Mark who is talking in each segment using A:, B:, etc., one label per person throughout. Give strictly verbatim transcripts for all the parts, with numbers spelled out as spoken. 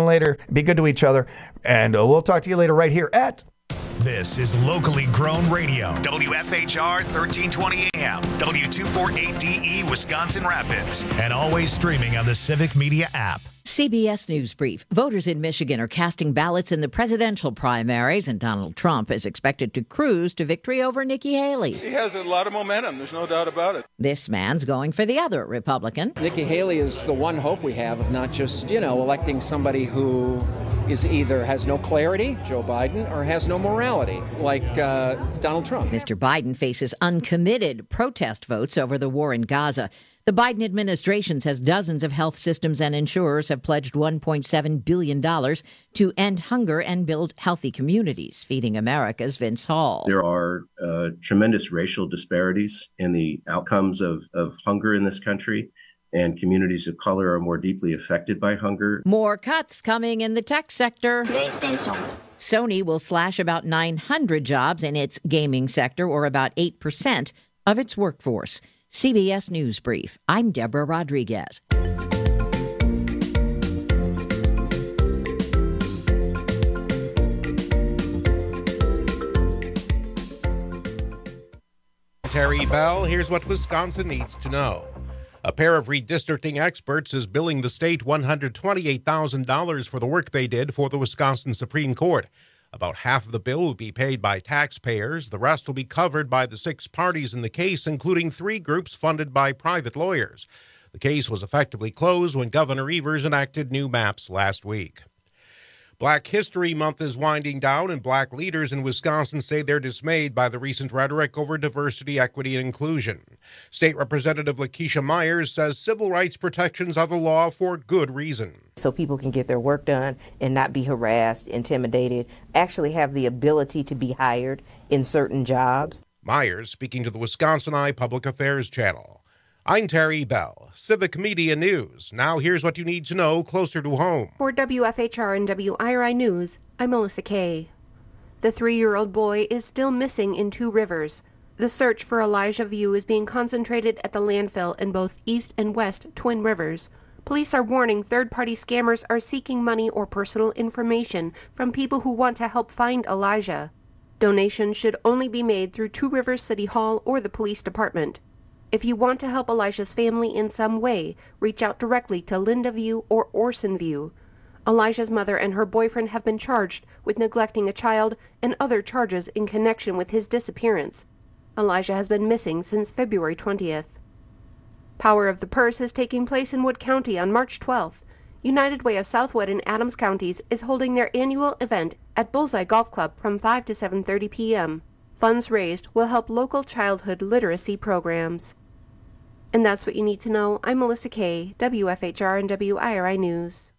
A: later. Be good to each other. And uh, we'll talk to you later right here at...
B: This is locally grown radio. W F H R thirteen twenty A M, W two forty-eight D E, Wisconsin Rapids. And always streaming on the Civic Media app.
C: C B S News Brief. Voters in Michigan are casting ballots in the presidential primaries, and Donald Trump is expected to cruise to victory over Nikki Haley.
D: He has a lot of momentum. There's no doubt about it.
C: This man's going for the other Republican.
E: Nikki Haley is the one hope we have of not just, you know, electing somebody who is either has no clarity, Joe Biden, or has no morality, like uh, Donald Trump.
C: Mister Biden faces uncommitted protest votes over the war in Gaza. The Biden administration says dozens of health systems and insurers have pledged one point seven billion dollars to end hunger and build healthy communities. Feeding America's Vince Hall.
F: There are uh, tremendous racial disparities in the outcomes of, of hunger in this country, and communities of color are more deeply affected by hunger.
C: More cuts coming in the tech sector. Sony will slash about nine hundred jobs in its gaming sector, or about eight percent of its workforce. C B S News Brief. I'm Deborah Rodriguez.
G: Terry Bell, here's what Wisconsin needs to know. A pair of redistricting experts is billing the state one hundred twenty-eight thousand dollars for the work they did for the Wisconsin Supreme Court. About half of the bill will be paid by taxpayers. The rest will be covered by the six parties in the case, including three groups funded by private lawyers. The case was effectively closed when Governor Evers enacted new maps last week. Black History Month is winding down, and black leaders in Wisconsin say they're dismayed by the recent rhetoric over diversity, equity, and inclusion. State Representative Lakeisha Myers says civil rights protections are the law for good reason.
H: So people can get their work done and not be harassed, intimidated, actually have the ability to be hired in certain jobs.
G: Myers speaking to the Wisconsin Eye Public Affairs Channel. I'm Terry Bell, Civic Media News. Now here's what you need to know closer to home.
I: For W F H R and W I R I News, I'm Melissa Kay. The three-year-old boy is still missing in Two Rivers. The search for Elijah View is being concentrated at the landfill in both East and West Twin Rivers. Police are warning third-party scammers are seeking money or personal information from people who want to help find Elijah. Donations should only be made through Two Rivers City Hall or the police department. If you want to help Elijah's family in some way, reach out directly to Linda View or Orson View. Elijah's mother and her boyfriend have been charged with neglecting a child and other charges in connection with his disappearance. Elijah has been missing since February twentieth. Power of the Purse is taking place in Wood County on March twelfth. United Way of Southwood and Adams counties is holding their annual event at Bullseye Golf Club from five to seven thirty p.m. Funds raised will help local childhood literacy programs. And that's what you need to know. I'm Melissa Kay, W F H R and W I R I News.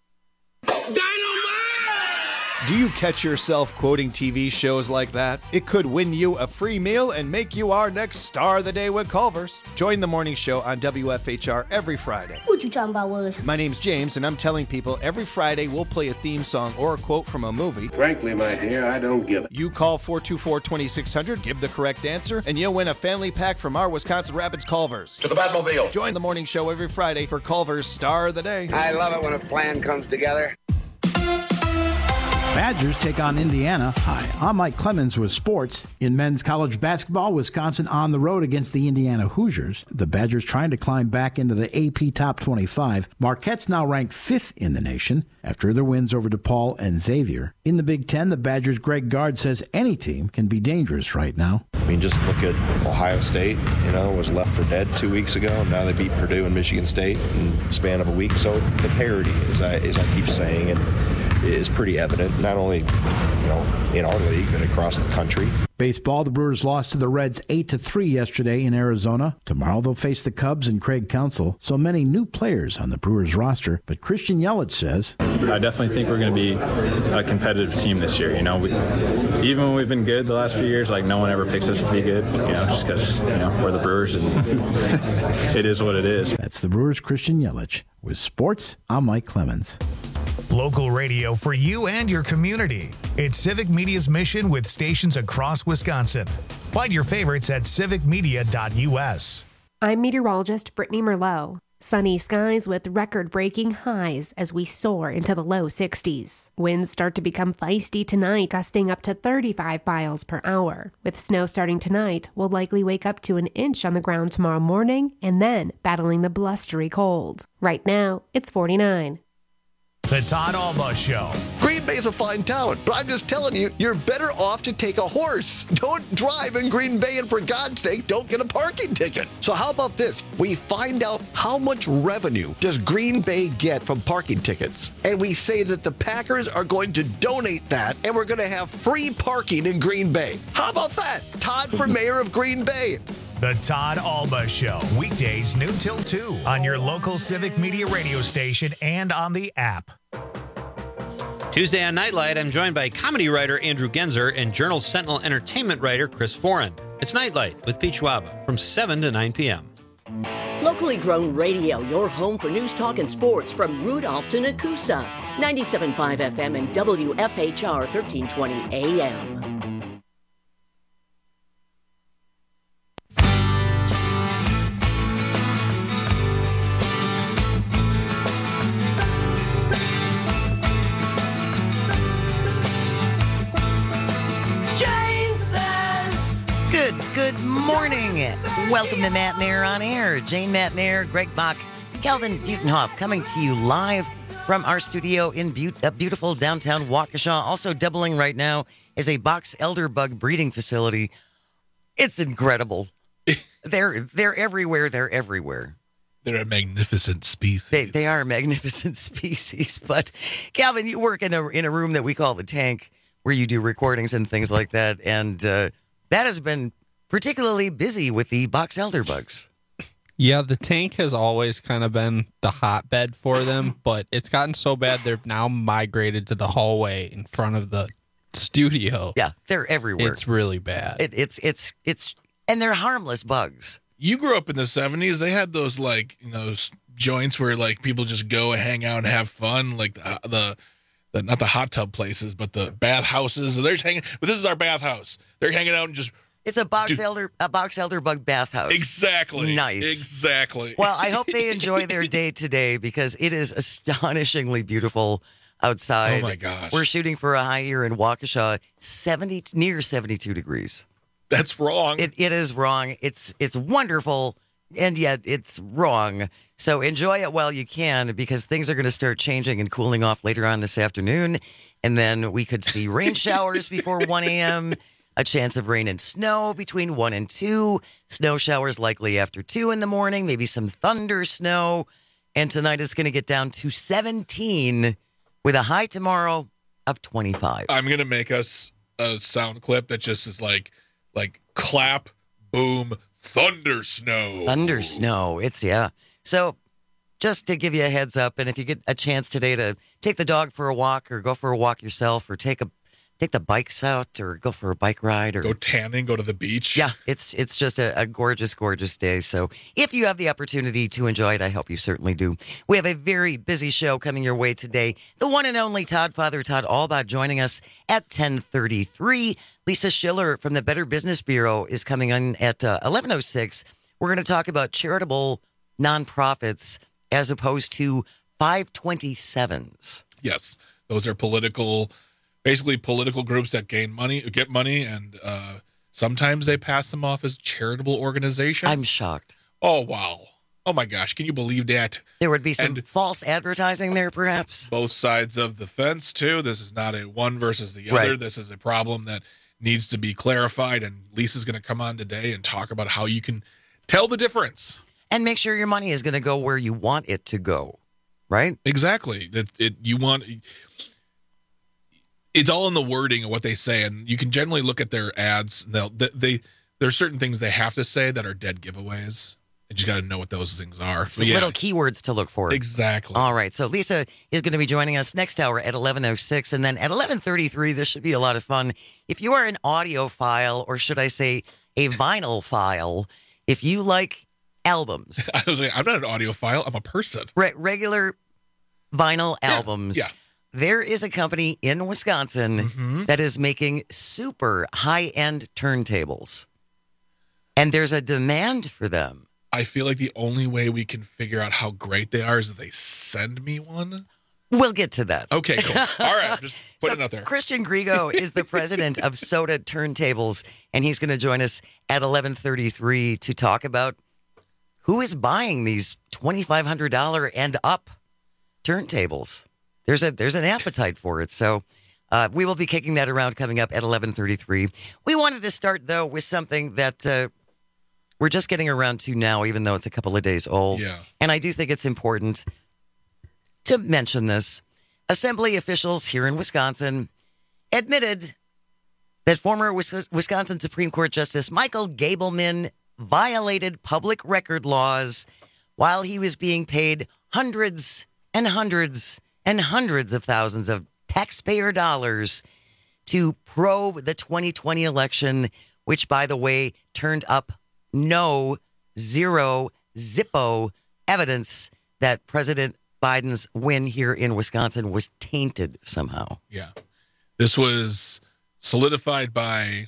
J: Do you catch yourself quoting T V shows like that? It could win you a free meal and make you our next star of the day with Culver's. Join the morning show on W F H R every Friday.
K: What you talking about, Willis?
J: My name's James, and I'm telling people every Friday we'll play a theme song or a quote from a movie.
L: Frankly, my dear, I don't give it.
J: You call four two four, two six zero zero, give the correct answer, and you'll win a family pack from our Wisconsin Rapids Culver's.
L: To the Batmobile.
J: Join the morning show every Friday for Culver's Star of the Day.
L: I love it when a plan comes together.
M: Badgers take on Indiana. Hi, I'm Mike Clemens with sports. In men's college basketball, Wisconsin on the road against the Indiana Hoosiers. The Badgers trying to climb back into the A P top twenty-five. Marquette's now ranked fifth in the nation after their wins over DePaul and Xavier. In the Big Ten, the Badgers' Greg Gard says any team can be dangerous right now.
N: I mean, just look at Ohio State, you know, was left for dead two weeks ago, and now they beat Purdue and Michigan State in the span of a week. So the parity, as I, as I keep saying, and is pretty evident, not only, you know, in our league, but across the country.
M: Baseball, the Brewers lost to the Reds eight to three yesterday in Arizona. Tomorrow they'll face the Cubs and Craig Counsell. So many new players on the Brewers roster, but Christian Yelich says,
O: I definitely think we're going to be a competitive team this year. You know, we, even when we've been good the last few years, like no one ever picks us to be good, you know, just because, you know, we're the Brewers and it is what it is.
M: That's the Brewers' Christian Yelich. With sports, I'm Mike Clemens.
B: Local radio for you and your community. It's Civic Media's mission with stations across Wisconsin. Find your favorites at civic media dot u s.
I: I'm meteorologist Brittany Merlot. Sunny skies with record-breaking highs as we soar into the low sixties. Winds start to become feisty tonight, gusting up to thirty-five miles per hour. With snow starting tonight, we'll likely wake up to an inch on the ground tomorrow morning and then battling the blustery cold. Right now, it's forty-nine.
B: The Todd Alba Show.
K: Green Bay's a fine town, but I'm just telling you, you're better off to take a horse. Don't drive in Green Bay, and for God's sake, don't get a parking ticket. So how about this? We find out how much revenue does Green Bay get from parking tickets, and we say that the Packers are going to donate that, and we're going to have free parking in Green Bay. How about that? Todd for mayor of Green Bay.
B: The Todd Alba Show. Weekdays noon till two on your local Civic Media radio station and on the app.
P: Tuesday on Nightlight, I'm joined by comedy writer Andrew Genzer and Journal Sentinel entertainment writer Chris Foran. It's Nightlight with Pete Schwaba from seven to nine p.m.
Q: Locally grown radio, your home for news, talk, and sports from Rudolph to Nakusa. ninety-seven point five F M and W F H R thirteen twenty A M.
R: Good, good morning. Welcome to Matt Nair on Air. Jane Matt Nair, Greg Bach, Calvin Butenhoff coming to you live from our studio in be- uh, beautiful downtown Waukesha. Also doubling right now is a box elder bug breeding facility. It's incredible. they're they're everywhere. They're everywhere.
S: They're a magnificent species.
R: They, they are a magnificent species. But Calvin, you work in a in a room that we call the tank, where you do recordings and things like that, and uh, that has been particularly busy with the box elder bugs.
T: Yeah, the tank has always kind of been the hotbed for them, but it's gotten so bad they've now migrated to the hallway in front of the studio.
R: Yeah, they're everywhere.
T: It's really bad.
R: It, it's it's it's and they're harmless bugs.
S: You grew up in the seventies. They had those, like, you know, joints where, like, people just go and hang out and have fun, like the the, the not the hot tub places, but the bath houses. They're just hanging. But this is our bathhouse. They're hanging out and just.
R: It's a box
S: Dude.
R: elder a box elder bug bathhouse.
S: Exactly.
R: Nice.
S: Exactly.
R: Well, I hope they enjoy their day today because it is astonishingly beautiful outside.
S: Oh my gosh.
R: We're shooting for a high here in Waukesha, seventy near seventy-two degrees.
S: That's wrong.
R: It it is wrong. It's it's wonderful, and yet it's wrong. So enjoy it while you can, because things are going to start changing and cooling off later on this afternoon, and then we could see rain showers before one a.m., a chance of rain and snow between one and two, snow showers likely after two in the morning, maybe some thunder snow, and tonight it's going to get down to seventeen with a high tomorrow of twenty-five.
S: I'm going to make us a sound clip that just is like, like clap, boom, thunder snow.
R: Thunder snow. It's, yeah. So just to give you a heads up, and if you get a chance today to take the dog for a walk or go for a walk yourself or take a take the bikes out or go for a bike ride or
S: go tanning, go to the beach.
R: Yeah, it's it's just a, a gorgeous, gorgeous day. So if you have the opportunity to enjoy it, I hope you certainly do. We have a very busy show coming your way today. The one and only Todd Father Todd Alba joining us at ten thirty-three. Lisa Schiller from the Better Business Bureau is coming in at uh, eleven oh six. We're going to talk about charitable nonprofits as opposed to five twenty-sevens.
S: Yes, those are political... Basically, political groups that gain money, get money, and uh, sometimes they pass them off as charitable organizations.
R: I'm shocked.
S: Oh, wow. Oh, my gosh. Can you believe that?
R: There would be some
S: and
R: false advertising there, perhaps?
S: Both sides of the fence, too. This is not a one versus the other.
R: Right.
S: This is a problem that needs to be clarified, and Lisa's going to come on today and talk about how you can tell the difference.
R: And make sure your money is going to go where you want it to go, right?
S: Exactly. That it, you want... It's all in the wording of what they say, and you can generally look at their ads. They'll, they, they there's certain things they have to say that are dead giveaways, and you got to know what those things are.
R: Some yeah. little keywords to look for.
S: Exactly.
R: All right, so Lisa is going to be joining us next hour at eleven oh six, and then at eleven thirty-three, this should be a lot of fun. If you are an audiophile, or should I say a vinyl file, if you like albums.
S: I was like, I'm not an audiophile, I'm a person.
R: Re- regular vinyl
S: yeah.
R: albums.
S: Yeah.
R: There is a company in Wisconsin
S: mm-hmm.
R: that is making super high-end turntables. And there's a demand for them.
S: I feel like the only way we can figure out how great they are is if they send me one.
R: We'll get to that.
S: Okay, cool. All right, just putting
R: so
S: it out there.
R: Christian Grigo is the president of Soda Turntables, and he's going to join us at eleven thirty-three to talk about who is buying these twenty-five hundred dollars and up turntables. There's a there's an appetite for it, so uh, we will be kicking that around coming up at eleven thirty-three. We wanted to start, though, with something that uh, we're just getting around to now, even though it's a couple of days old.
S: Yeah.
R: And I do think it's important to mention this. Assembly officials here in Wisconsin admitted that former Wisconsin Supreme Court Justice Michael Gableman violated public record laws while he was being paid hundreds and hundreds and hundreds of thousands of taxpayer dollars to probe the twenty twenty election, which, by the way, turned up no, zero, zippo evidence that President Biden's win here in Wisconsin was tainted somehow.
S: Yeah. This was solidified by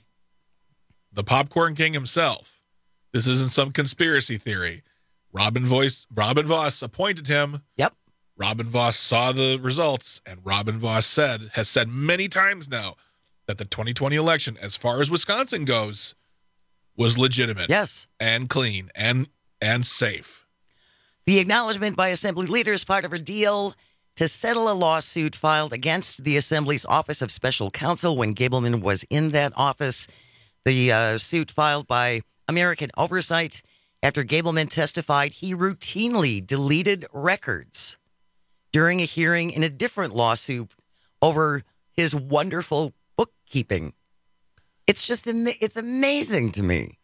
S: the Popcorn King himself. This isn't some conspiracy theory. Robin Voss, Robin Voss appointed him.
R: Yep.
S: Robin Voss saw the results, and Robin Voss said, has said many times now, that the twenty twenty election, as far as Wisconsin goes, was legitimate.
R: Yes.
S: And clean and and safe.
R: The acknowledgement by Assembly leaders, part of a deal to settle a lawsuit filed against the Assembly's Office of Special Counsel when Gableman was in that office. The uh, suit filed by American Oversight after Gableman testified he routinely deleted records during a hearing in a different lawsuit over his wonderful bookkeeping. It's just, ama- it's amazing to me.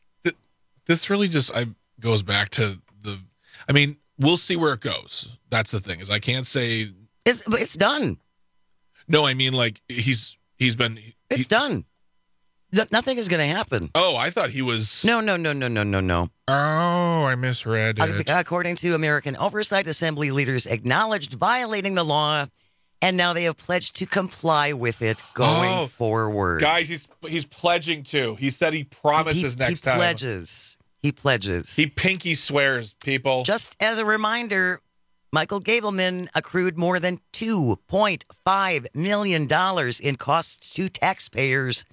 S: This really just I, goes back to the, I mean, we'll see where it goes. That's the thing, is I can't say.
R: It's it's done.
S: No, I mean, like, he's he's been.
R: It's
S: he,
R: done. No, nothing is going to happen.
S: Oh, I thought he was.
R: No, no, no, no, no, no, no.
S: Oh, I misread it.
R: According to American Oversight, Assembly leaders acknowledged violating the law, and now they have pledged to comply with it going
S: oh,
R: forward.
S: Guys, he's he's pledging to. He said he promises
R: he,
S: next
R: he
S: time.
R: He pledges. He pledges.
S: He pinky swears, people.
R: Just as a reminder, Michael Gableman accrued more than two point five million dollars in costs to taxpayers.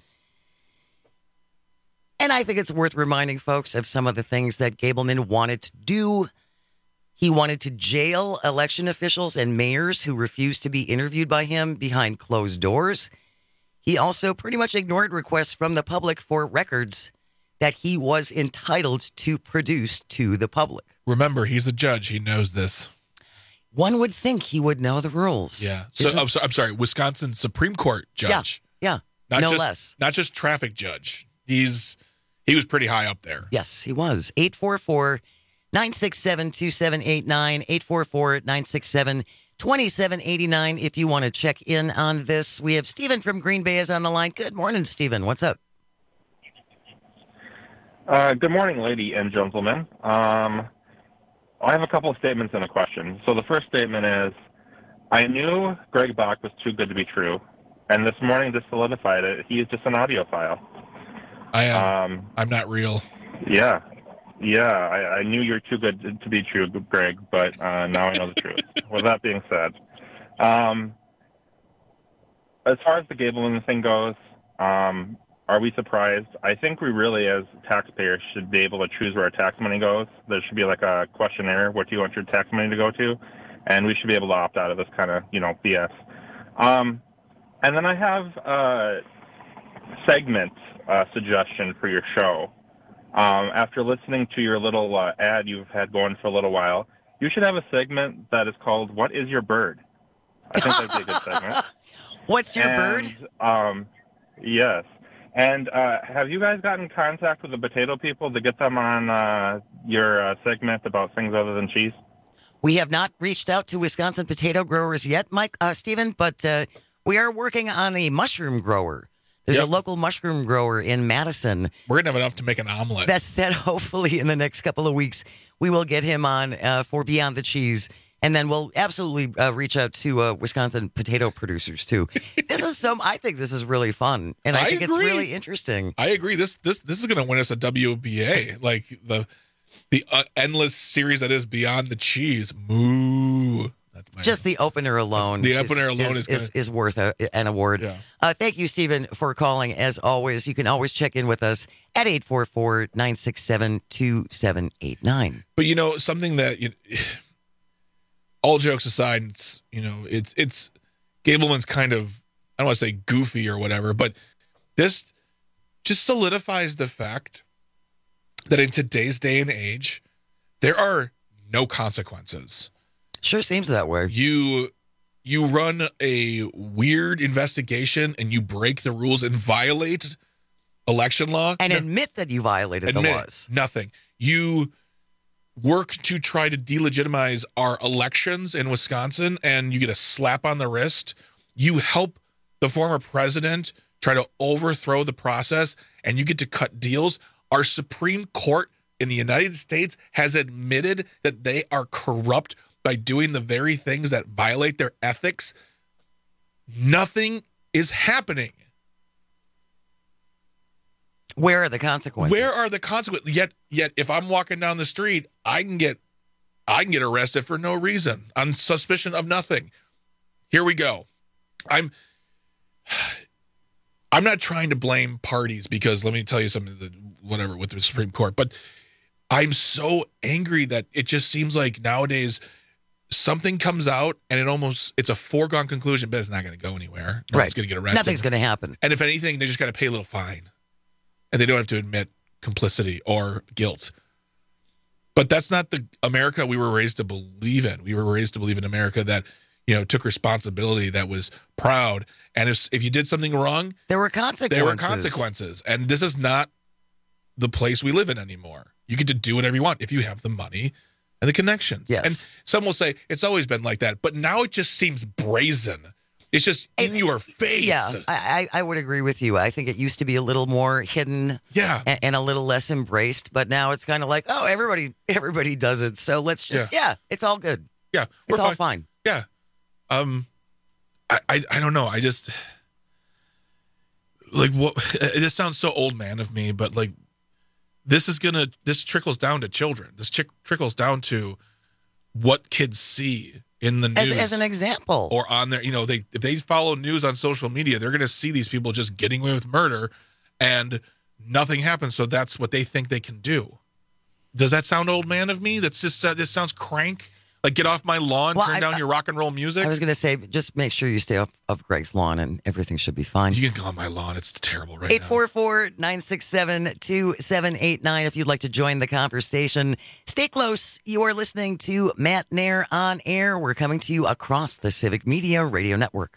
R: And I think it's worth reminding folks of some of the things that Gableman wanted to do. He wanted to jail election officials and mayors who refused to be interviewed by him behind closed doors. He also pretty much ignored requests from the public for records that he was entitled to produce to the public.
S: Remember, he's a judge. He knows this.
R: One would think he would know the rules.
S: Yeah. So I'm, so, I'm sorry, Wisconsin Supreme Court judge.
R: Yeah. Yeah.
S: Not
R: no
S: just,
R: less.
S: Not just traffic judge. He's he was pretty high up there.
R: Yes, he was. eight four four, nine six seven, two seven eight nine, eight four four, nine six seven, two seven eight nine. If you want to check in on this, we have Stephen from Green Bay is on the line. Good morning, Stephen. What's up?
U: Uh, good morning, lady and gentlemen. Um, I have a couple of statements and a question. So the first statement is, I knew Greg Bach was too good to be true, and this morning this solidified it. He is just an audiophile.
S: I am. Um, I'm not real.
U: Yeah. Yeah, I, I knew you were too good to be true, Greg, but uh, now I know the truth. With that being said, um, as far as the Gableman thing goes, um, are we surprised? I think we really, as taxpayers, should be able to choose where our tax money goes. There should be like a questionnaire. What do you want your tax money to go to? And we should be able to opt out of this kind of, you know, B S. Um, and then I have a segment uh, suggestion for your show. Um, after listening to your little uh, ad you've had going for a little while, you should have a segment that is called "What is Your Bird?" I think that'd be a good segment.
R: What's your
U: and,
R: bird?
U: Um, yes. And uh, have you guys gotten in contact with the potato people to get them on uh, your uh, segment about things other than cheese?
R: We have not reached out to Wisconsin potato growers yet, Mike, uh, Stephen, but uh, we are working on a mushroom grower. There's yep. a local mushroom grower in Madison.
S: We're going to have enough to make an omelet.
R: That's that. Hopefully in the next couple of weeks, we will get him on uh, for Beyond the Cheese. And then we'll absolutely uh, reach out to uh, Wisconsin potato producers, too. This is some, I think this is really fun. And I,
S: I
R: think
S: agree.
R: it's really interesting.
S: I agree. This this this is going to win us a W B A. Like the the uh, endless series that is Beyond the Cheese. Moo. That's my
R: Just the opener alone.
S: The opener alone
R: is,
S: is
R: is,
S: gonna-
R: is worth a, an award.
S: Yeah.
R: Uh, thank you, Stephen, for calling. As always, you can always check in with us at eight four four, nine six seven, two seven eight nine.
S: But you know, something that you, all jokes aside, it's you know, it's it's Gableman's kind of, I don't want to say goofy or whatever, but this just solidifies the fact that in today's day and age, there are no consequences.
R: Sure seems that way.
S: You you run a weird investigation and you break the rules and violate election law
R: And
S: no,
R: admit that you violated
S: admit
R: the
S: it.
R: laws.
S: Nothing. You work to try to delegitimize our elections in Wisconsin and you get a slap on the wrist. You help the former president try to overthrow the process and you get to cut deals. Our Supreme Court in the United States has admitted that they are corrupt by doing the very things that violate their ethics. Nothing is happening.
R: Where are the consequences?
S: Where are the consequences? Yet, yet, if I'm walking down the street, I can get, I can get arrested for no reason on suspicion of nothing. Here we go. I'm, I'm not trying to blame parties because let me tell you something. That, whatever with the Supreme Court, but I'm so angry that it just seems like nowadays something comes out and it almost it's a foregone conclusion, but it's not going to go anywhere. No
R: Right.
S: one's going to get arrested.
R: Nothing's going to happen.
S: And if anything, they just got to pay a little fine. And they don't have to admit complicity or guilt. But that's not the America we were raised to believe in. We were raised to believe in America that, you know, took responsibility, that was proud. And if if you did something wrong,
R: there were consequences.
S: There were consequences. And this is not the place we live in anymore. You get to do whatever you want if you have the money and the connections.
R: Yes.
S: And some will say it's always been like that, but now it just seems brazen. It's just in your face.
R: Yeah, I, I I would agree with you. I think it used to be a little more hidden,
S: yeah,
R: and, and a little less embraced. But now it's kind of like, oh, everybody everybody does it, so let's just yeah, yeah it's all good.
S: Yeah,
R: it's all fine.
S: Yeah, um, I, I I don't know. I just like what this sounds so old man of me, but like this is gonna this trickles down to children. This chick trickles down to what kids see in the news
R: As, as an example,
S: or on their, you know, they if they follow news on social media, they're going to see these people just getting away with murder, and nothing happens. So that's what they think they can do. Does that sound old man of me? That's just uh, this sounds crank. Like get off my lawn,
R: Well,
S: turn
R: I-
S: down your rock and roll music.
R: I was going to say, just make sure you stay off of Greg's lawn, and everything should be fine.
S: You can go on my lawn. It's terrible right
R: Eight
S: now.
R: four four nine six seven two seven eight nine. If you'd like to join the conversation, stay close. You are listening to Matt Nair on Air. We're coming to you across the Civic Media Radio Network.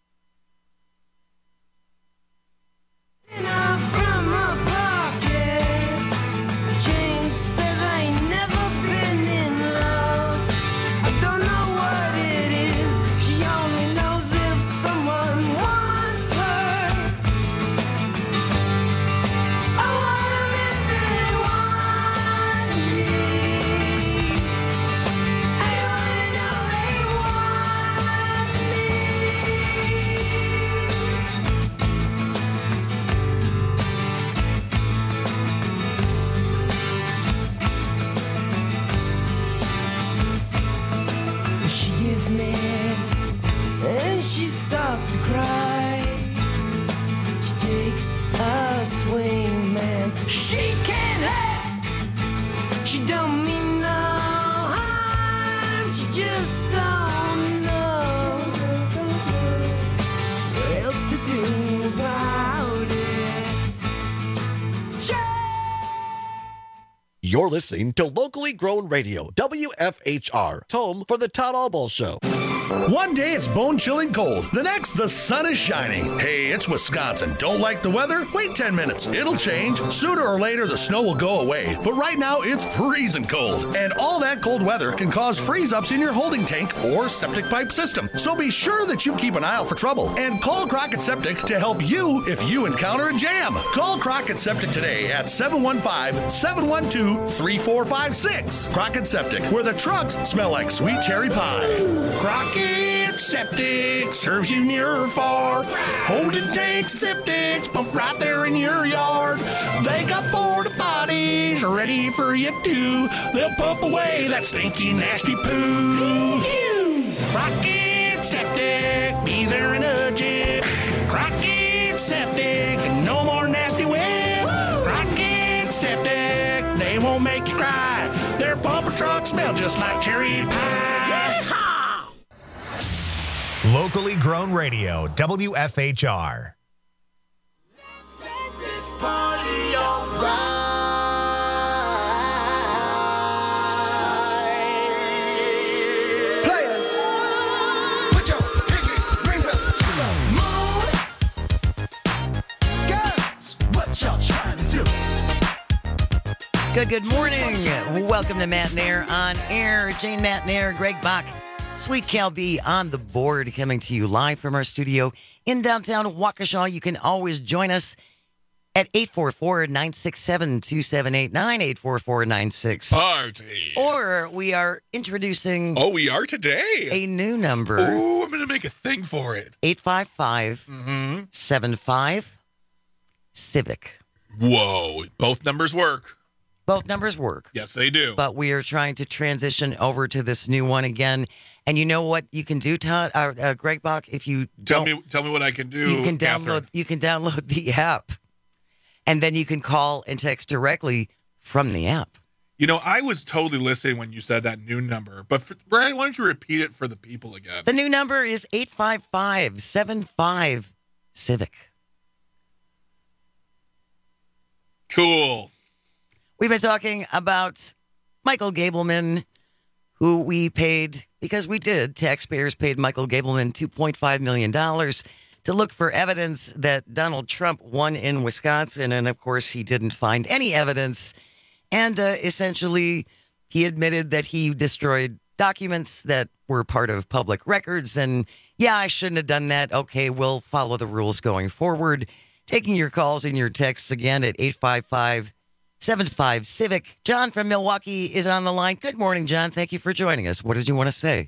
A: She gets mad and she starts to cry. She takes a swing, man. She can't help. She don't mean no harm. She just don't know what else to do about it.
K: You're listening to locally grown radio, W F H R, home for the Todd Allball Show.
V: One day it's bone-chilling cold. The next, the sun is shining. Hey, it's Wisconsin. Don't like the weather? Wait ten minutes. It'll change. Sooner or later, the snow will go away. But right now, it's freezing cold. And all that cold weather can cause freeze-ups in your holding tank or septic pipe system. So be sure that you keep an eye out for trouble. And call Crockett Septic to help you if you encounter a jam. Call Crockett Septic today at seven one five, seven one two, three four five six. Crockett Septic, where the trucks smell like sweet cherry pie. Crockett Septic serves you near or far. Holding tanks, septics, pump right there in your yard. They got porta potties Crockett's ready for you too. They'll pump away that stinky, nasty poo. Crockett Septic, be there in a jiff. Crockett Septic, no more nasty whip. Crockett Septic, they won't make you cry. Their pumper trucks smell just like cherry pie. Yeehaw!
B: Locally grown radio, W F H R.
A: This party alright. Players, put your pinky rings up to the moon. Girls, what y'all trying to do?
R: Good, good morning. Welcome to Matt Nair on air. Jane Matt Nair, Greg Bach, Sweet Cal B on the board, coming to you live from our studio in downtown Waukesha. You can always join us at eight four four, nine six seven, two seven eight nine, eight four four nine six.
S: Party.
R: Or we are introducing.
S: Oh, we are today.
R: A new number.
S: Oh, I'm going to make a thing for it.
R: eight five five, seven five, Civic.
S: Whoa. Both numbers work.
R: Both numbers work.
S: Yes, they do.
R: But we are trying to transition over to this new one again. And you know what you can do, Todd, uh, uh, Greg Bach, if you
S: tell
R: don't,
S: me, tell me what I can do.
R: You can
S: Catherine.
R: download. You can download the app, and then you can call and text directly from the app.
S: You know, I was totally listening when you said that new number, but for, Brian, why don't you repeat it for the people again?
R: The new number is eight five five, seven five, Civic.
S: Cool.
R: We've been talking about Michael Gableman, who we paid, because we did, taxpayers paid Michael Gableman two point five million dollars to look for evidence that Donald Trump won in Wisconsin. And of course, he didn't find any evidence. And uh, essentially, he admitted that he destroyed documents that were part of public records. And yeah, I shouldn't have done that. Okay, we'll follow the rules going forward. Taking your calls and your texts again at eight five five, seven five, Civic. John from Milwaukee is on the line. Good morning, John. Thank you for joining us. What did you want to say?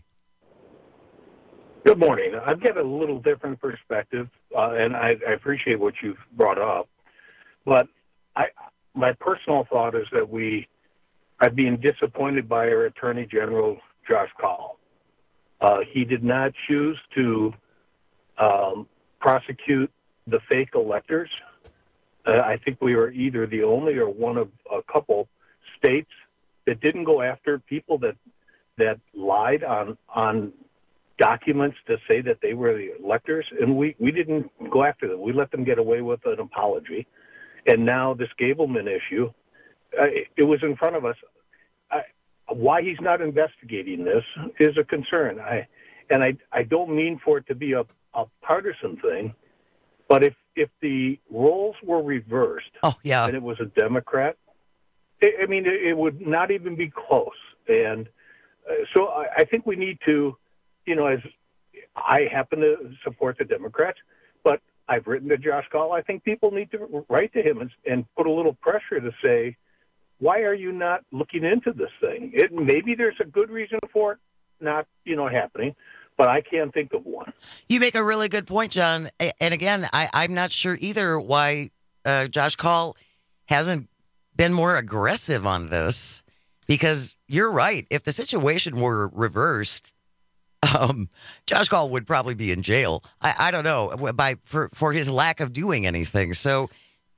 D: Good morning. I've got a little different perspective, uh, and I, I appreciate what you've brought up. But I, my personal thought is that we are being disappointed by our Attorney General, Josh Kaul. Uh, he did not choose to um, prosecute the fake electors. Uh, I think we were either the only or one of a couple states that didn't go after people that that lied on on documents to say that they were the electors, and we, we didn't go after them. We let them get away with an apology. And now this Gableman issue, uh, it, it was in front of us. I, why he's not investigating this is a concern. I and I I don't mean for it to be a, a partisan thing, but if if the roles were reversed,
R: oh yeah,
D: and it was a Democrat, I, I mean it, it would not even be close. And uh, so I, I think we need to. You know, as I happen to support the Democrats, but I've written to Josh Kaul. I think people need to write to him and, and put a little pressure to say, why are you not looking into this thing? It, maybe there's a good reason for it not, you know, happening, but I can't think of one.
R: You make a really good point, John. And again, I, I'm not sure either why uh, Josh Kaul hasn't been more aggressive on this, because you're right. If the situation were reversed, Um, Josh Kaul would probably be in jail. I, I don't know by for, for his lack of doing anything. So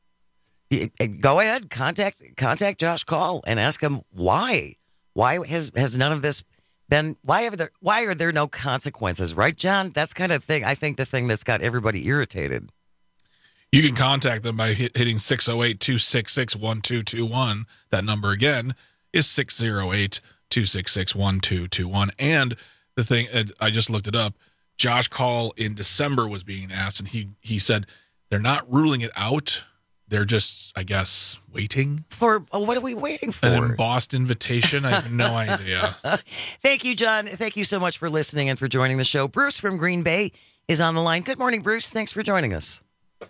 R: go ahead, contact contact Josh Kaul and ask him why. Why has has none of this been? Why are there Why are there no consequences? Right, John? That's kind of thing. I think the thing that's got everybody irritated.
S: You can contact them by hit, hitting six oh eight, two six six, one two two one. That number again is six oh eight, two six six, one two two one. And the thing, I just looked it up, Josh Kaul in December was being asked, and he, he said they're not ruling it out. They're just, I guess, waiting.
R: For uh, what are we waiting for?
S: An embossed invitation? I have no idea.
R: Thank you, John. Thank you so much for listening and for joining the show. Bruce from Green Bay is on the line. Good morning, Bruce. Thanks for joining us.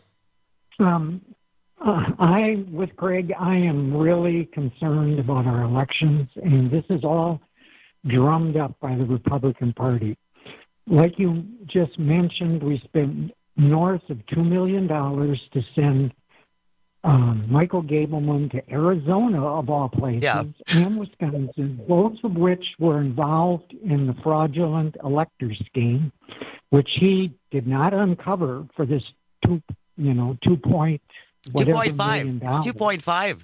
E: Um, uh, I, with Greg, I am really concerned about our elections, and this is all drummed up by the Republican Party. Like you just mentioned, we spent north of two million dollars to send um, Michael Gableman to Arizona, of all places,
R: Yeah.
E: and Wisconsin, both of which were involved in the fraudulent elector scheme, which he did not uncover for this two, you know, two point
R: two
E: whatever
R: point five.
E: million
R: It's
E: dollars.
R: two point five.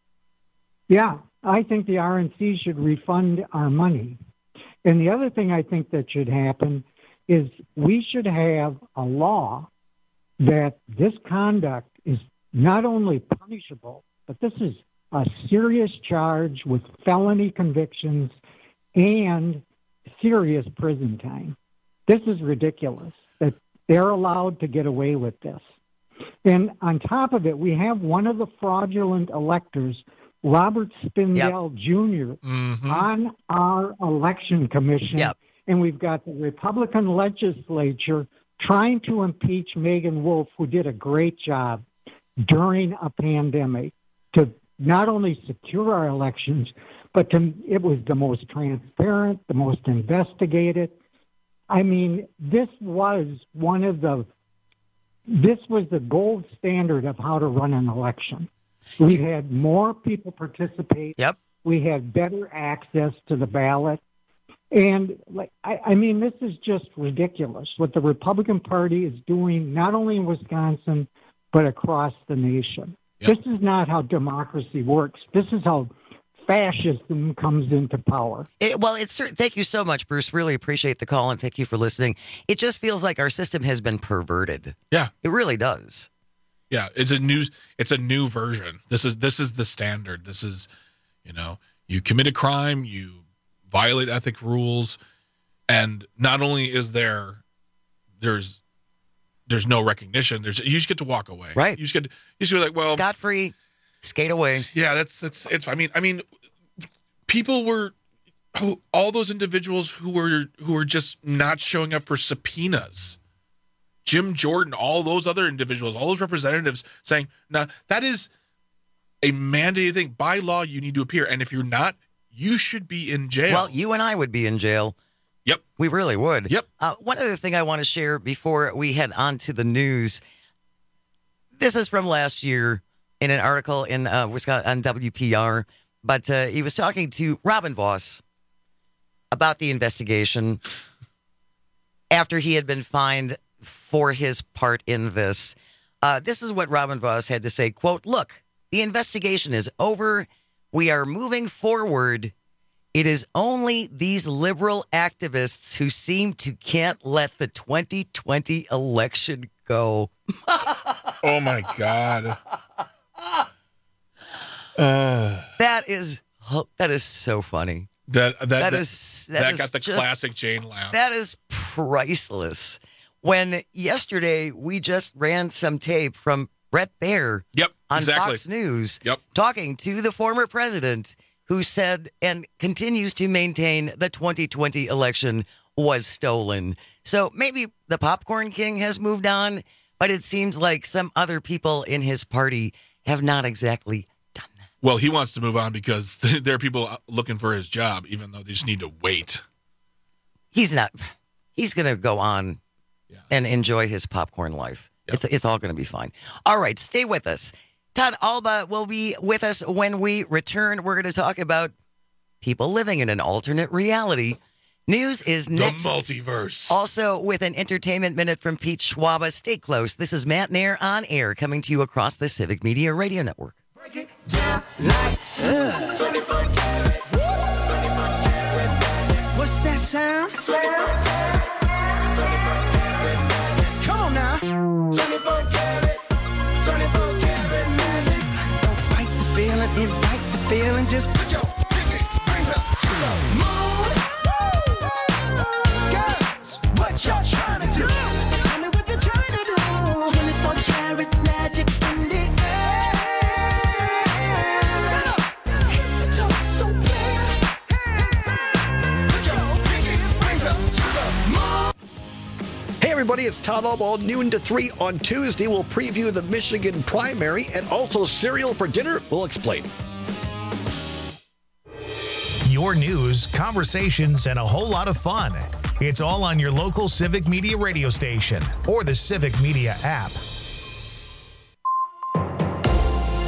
E: Yeah, I think the R N C should refund our money. And the other thing I think that should happen is we should have a law that this conduct is not only punishable, but this is a serious charge with felony convictions and serious prison time. This is ridiculous that they're allowed to get away with this. And on top of it, we have one of the fraudulent electors, Robert Spindell Junior,
S: Mm-hmm.
E: on our election commission.
R: Yep.
E: And we've got the Republican legislature trying to impeach Megan Wolf, who did a great job during a pandemic to not only secure our elections, but to, it was the most transparent, the most investigated. I mean, this was one of the, this was the gold standard of how to run an election. We had more people participate.
R: Yep.
E: We had better access to the ballot. And like, I, I mean, this is just ridiculous what the Republican Party is doing, not only in Wisconsin, but across the nation.
S: Yep.
E: This is not how democracy works. This is how fascism comes into power.
R: It, well, it's cer- thank you so much, Bruce. Really appreciate the call and thank you for listening. It just feels like our system has been perverted.
S: Yeah.
R: It really does.
S: Yeah, it's a new it's a new version. This is this is the standard. This is, you know, you commit a crime, you violate ethic rules, and not only is there there's there's no recognition. There's you just get to walk away.
R: Right.
S: You just get you just be like, well,
R: scot free, skate away.
S: Yeah, that's that's it's. I mean, I mean, people were who, all those individuals who were who were just not showing up for subpoenas. Jim Jordan, all those other individuals, all those representatives saying, "No, that is a mandated thing. By law, you need to appear, and if you're not, you should be in jail."
R: Well, you and I would be in jail.
S: Yep.
R: We really would.
S: Yep.
R: Uh, one other thing I want to share before we head on to the news. This is from last year in an article in uh, Wisconsin on W P R, but uh, he was talking to Robin Voss about the investigation after he had been fined for his part in this. Uh, this is what Robin Voss had to say, quote, "Look, the investigation is over. We are moving forward. It is only these liberal activists who seem to can't let the twenty twenty election go."
S: Oh, my God. Uh,
R: that is that is so funny.
S: That that,
R: that
S: that
R: is that,
S: that
R: is
S: got the
R: just-
S: classic Jane laugh.
R: That is priceless. When yesterday we just ran some tape from Brett Baer
S: Yep,
R: on
S: exactly.
R: Fox News
S: Yep.
R: talking to the former president who said and continues to maintain the twenty twenty election was stolen. So maybe the popcorn king has moved on, but it seems like some other people in his party have not exactly.
S: Well, he wants to move on because there are people looking for his job, even though they just need to wait.
R: He's not. He's going to go on and enjoy his popcorn life. It's it's all going to be fine. All right, stay with us. Todd Alba will be with us when we return. We're going to talk about people living in an alternate reality. News is next.
S: The multiverse.
R: Also, with an entertainment minute from Pete Schwaba. Stay close. This is Matt Nair on air, coming to you across the Civic Media Radio Network.
A: What's that sound? Come on now. twenty-four karat, twenty-four karat magic. Don't fight the feeling, invite the feeling. Just put your pinky rings up to the moon. Girls, what y'all trying to do? Tell me what you're trying to do. twenty-four karat magic in the air. Head to toe, so clear. Put your pinky rings up to the moon.
K: Hey everybody, it's Todd Alba, noon to three on Tuesday. We'll preview the Michigan primary and also cereal for dinner. We'll explain.
B: Your news, conversations, and a whole lot of fun. It's all on your local Civic Media radio station or the Civic Media app.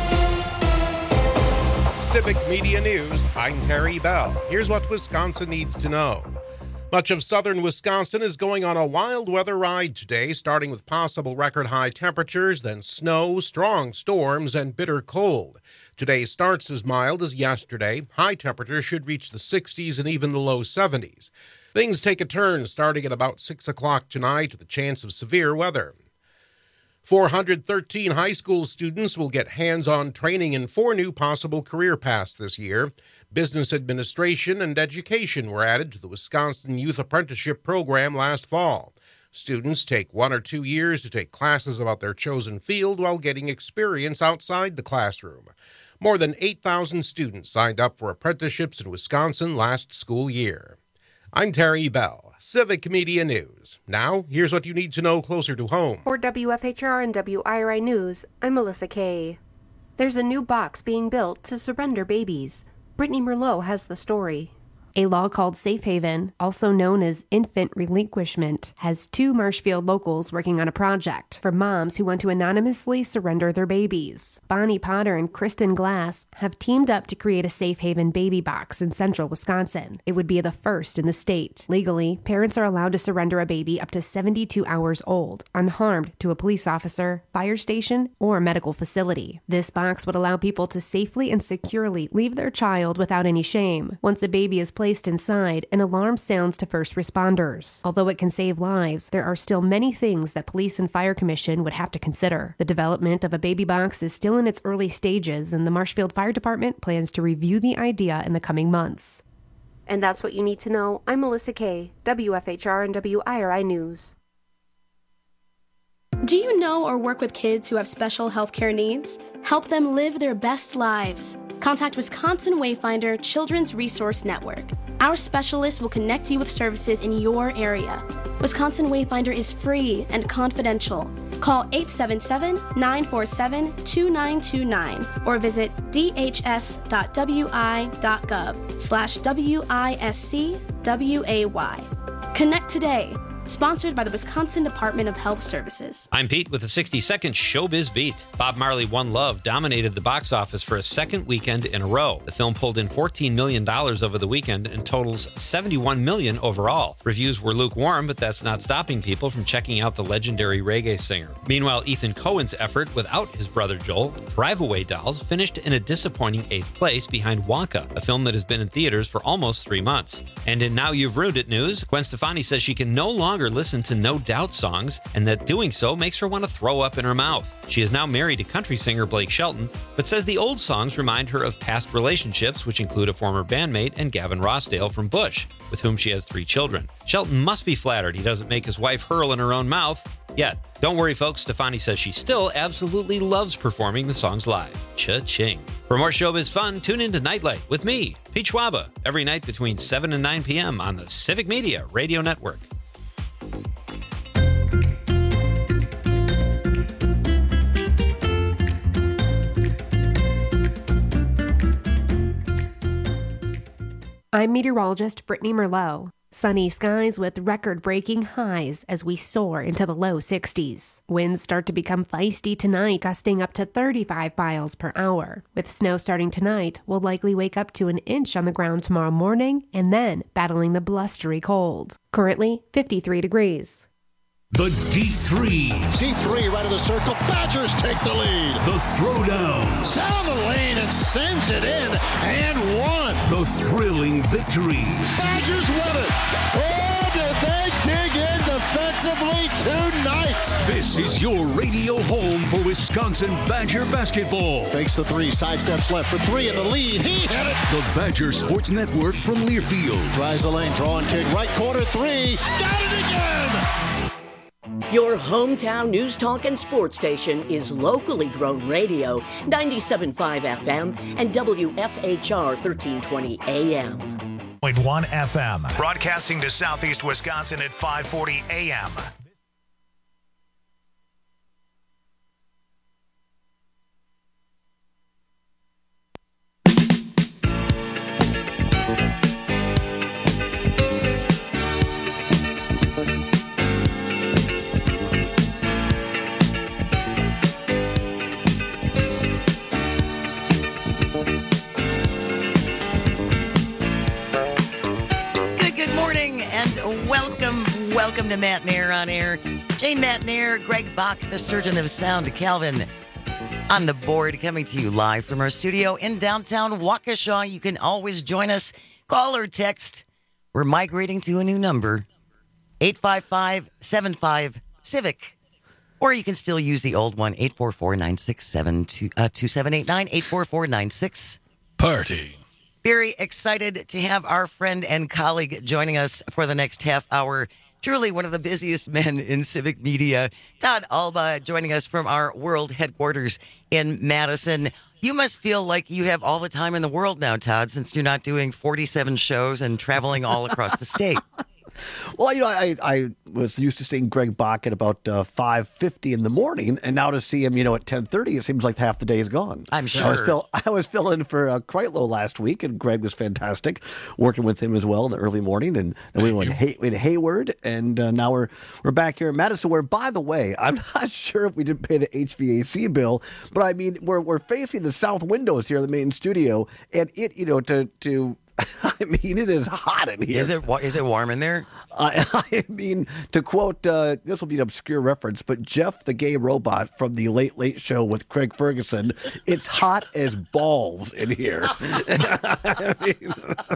G: Civic Media News, I'm Terry Bell. Here's what Wisconsin needs to know. Much of southern Wisconsin is going on a wild weather ride today, starting with possible record-high temperatures, then snow, strong storms, and bitter cold. Today starts as mild as yesterday. High temperatures should reach the sixties and even the low seventies. Things take a turn starting at about six o'clock tonight with a chance of severe weather. four hundred thirteen high school students will get hands-on training in four new possible career paths this year. Business administration and education were added to the Wisconsin Youth Apprenticeship Program last fall. Students take one or two years to take classes about their chosen field while getting experience outside the classroom. More than eight thousand students signed up for apprenticeships in Wisconsin last school year. I'm Terry Bell, Civic Media News. Now, here's what you need to know closer to home.
I: For W F H R and W I R I News, I'm Melissa Kay. There's a new box being built to surrender babies. Brittany Merlot has the story.
C: A law called Safe Haven, also known as infant relinquishment, has two Marshfield locals working on a project for moms who want to anonymously surrender their babies. Bonnie Potter and Kristen Glass have teamed up to create a Safe Haven baby box in central Wisconsin. It would be the first in the state. Legally, parents are allowed to surrender a baby up to seventy-two hours old, unharmed, to a police officer, fire station, or medical facility. This box would allow people to safely and securely leave their child without any shame. Once a baby is placed Placed inside, an alarm sounds to first responders. Although it can save lives, there are still many things that Police and Fire Commission would have to consider. The development of a baby box is still in its early stages, and the Marshfield Fire Department plans to review the idea in the coming months.
I: And that's what you need to know. I'm Melissa Kay, W F H R and W I R I News.
F: Do you know or work with kids who have special healthcare needs? Help them live their best lives. Contact Wisconsin Wayfinder Children's Resource Network. Our specialists will connect you with services in your area. Wisconsin Wayfinder is free and confidential. Call eight seven seven, nine four seven, two nine two nine or visit d h s dot w i dot gov slash W I S C W A Y. Connect today. Sponsored by the Wisconsin Department of Health Services.
P: I'm Pete with a sixty-second Showbiz Beat. Bob Marley One Love dominated the box office for a second weekend in a row. The film pulled in fourteen million dollars over the weekend and totals seventy-one million dollars overall. Reviews were lukewarm, but that's not stopping people from checking out the legendary reggae singer. Meanwhile, Ethan Coen's effort without his brother Joel, Drive-Away Dolls, finished in a disappointing eighth place behind Wonka, a film that has been in theaters for almost three months. And in Now You've Ruined It news, Gwen Stefani says she can no longer listen to No Doubt songs, and that doing so makes her want to throw up in her mouth. She is now married to country singer Blake Shelton, but says the old songs remind her of past relationships, which include a former bandmate and Gavin Rossdale from Bush, with whom she has three children. Shelton must be flattered he doesn't make his wife hurl in her own mouth yet. Don't worry, folks. Stefani says she still absolutely loves performing the songs live. Cha-ching. For more showbiz fun, tune in to Nightlight with me, Pete Schwaba, every night between seven and nine p.m. on the Civic Media Radio Network.
C: I'm meteorologist Brittany Merlot. Sunny skies with record-breaking highs as we soar into the low sixties. Winds start to become feisty tonight, gusting up to thirty-five miles per hour. With snow starting tonight, we'll likely wake up to an inch on the ground tomorrow morning and then battling the blustery cold. Currently, fifty-three degrees.
V: The Deep Threes.
W: Deep three right of the circle. Badgers take the lead.
V: The Throwdowns.
W: Down the lane and sends it in and one.
V: The thrilling victories.
W: Badgers win it. Oh, did they dig in defensively tonight?
V: This is your radio home for Wisconsin Badger basketball.
W: Fakes the three, sidesteps left for three in the lead. He hit it.
V: The Badger Sports Network from Learfield.
W: Tries the lane, drawing kick, right corner three. Got it again.
Q: Your hometown news talk and sports station is locally grown radio, ninety-seven point five F M and W F H R thirteen twenty A M.
B: point one F M, broadcasting to Southeast Wisconsin at five forty A M.
R: Welcome to Matt Nair on Air. Jane Matt Nair, Greg Bach, the surgeon of sound, Calvin on the board, coming to you live from our studio in downtown Waukesha. You can always join us. Call or text. We're migrating to a new number, eight five five, seven five, CIVIC. Or you can still use the old one, eight four four, nine six seven, two seven eight nine, eight four four, nine six.
S: Party.
R: Very excited to have our friend and colleague joining us for the next half hour. Truly one of the busiest men in civic media. Todd Alba joining us from our world headquarters in Madison. You must feel like you have all the time in the world now, Todd, since you're not doing forty-seven shows and traveling all across the state.
H: Well, you know, I, I was used to seeing Greg Bach at about uh, five fifty in the morning, and now to see him, you know, at ten thirty, it seems like half the day is gone.
R: I'm sure.
H: I was, fill, I was filling for uh, Kreitlow last week, and Greg was fantastic, working with him as well in the early morning, and then we went Hay, in Hayward, and uh, now we're we're back here in Madison, where, by the way, I'm not sure if we didn't pay the H V A C bill, but I mean, we're we're facing the south windows here in the main studio, and it, you know, to to. I mean, it is hot in here.
R: Is it is it warm in there?
H: I, I mean, to quote, uh, this will be an obscure reference, but Jeff the Gay Robot from the Late Late Show with Craig Ferguson, it's hot as balls in here. I mean,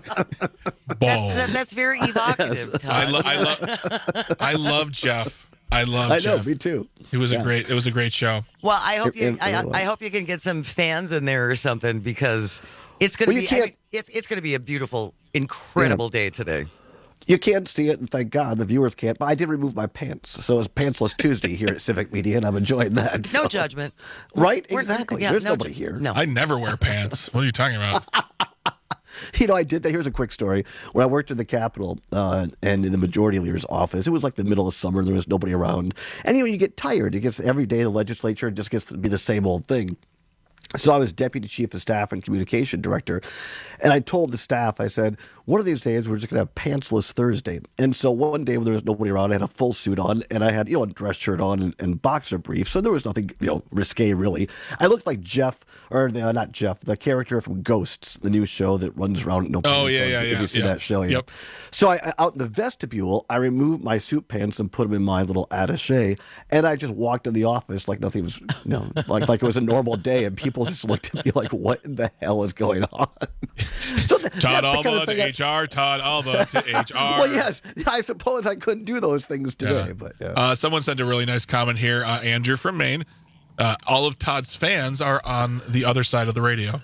S: balls.
R: That, that's very evocative, Todd.
S: I, lo- I, lo- I love Jeff. I love
H: I
S: Jeff.
H: know, me too.
S: It was
H: Yeah.
S: a great. It was a great show.
R: Well, I hope
H: It-
R: you.
H: it
R: I,
H: really was.
R: I hope you can get some fans in there or something, because it's going to
H: Well, you
R: be. I
H: can't-
R: mean, it's it's going to be a beautiful, incredible day today.
H: You can't see it, and thank God the viewers can't. But I did remove my pants, so it's Pantsless Tuesday here at Civic Media, and I'm enjoying that.
R: No
H: so-
R: judgment.
H: Right?
R: We're-
H: Exactly.
R: yeah,
H: There's
R: no
H: nobody
R: ju-
H: here.
R: No.
S: I never wear pants. What are you talking about?
H: You know, I did that. Here's a quick story. When I worked in the Capitol uh, and in the majority leader's office, it was like the middle of summer. There was nobody around. And, you know, you get tired. It gets every day the legislature just gets to be the same old thing. So I was deputy chief of staff and communication director, and I told the staff, I said, one of these days we're just going to have pantsless Thursday. And so one day when there was nobody around, I had a full suit on, and I had, you know, a dress shirt on and, and boxer briefs. So there was nothing, you know, risque really. I looked like Jeff, or the, uh, not Jeff, the character from Ghosts, the new show that runs around. No
S: Oh, yeah,
H: Pants.
S: yeah,
H: Did
S: yeah,
H: you see
S: yeah.
H: that show? Yeah.
S: Yep.
H: So I, I, out in the vestibule, I removed my suit pants and put them in my little attaché, and I just walked in the office like nothing was, you know, like like it was a normal day, and people just looked at me like, what in the hell is going on? So th- that's
S: Todd
H: the
S: Alba
H: kind of
S: to
H: thing I-
S: H R. Todd Alba to H R.
H: Well, yes, I suppose I couldn't do those things today,
S: Yeah.
H: but yeah.
S: Uh, someone sent a really nice comment here. Uh, Andrew from Maine. Uh, all of Todd's fans are on the other side of the radio.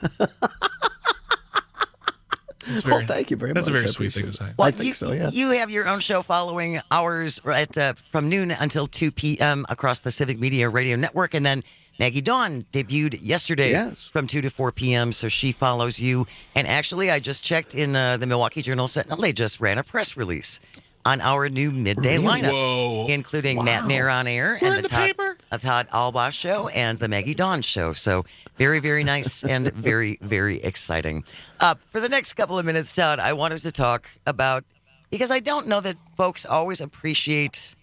S: That's
H: Oh, thank you very
S: That's
H: much.
S: a very
H: I
S: sweet thing to
H: appreciate
S: say.
H: it. I think
R: you,
H: so, yeah.
R: You have your own show following ours at uh, from noon until two p.m. across the Civic Media Radio Network. And then Maggie Dawn debuted yesterday
H: Yes.
R: from two to four p.m., so she follows you. And actually, I just checked in uh, the Milwaukee Journal-Sentinel. They just ran a press release on our new midday lineup,
S: Whoa.
R: including Matt Nair on Air
S: We're
R: and
S: in
R: the,
S: the
R: Todd,
S: paper.
R: the Todd Alba Show and the Maggie Dawn Show. So very, very nice and very, very exciting. Uh, for the next couple of minutes, Todd, I wanted to talk about, because I don't know that folks always appreciate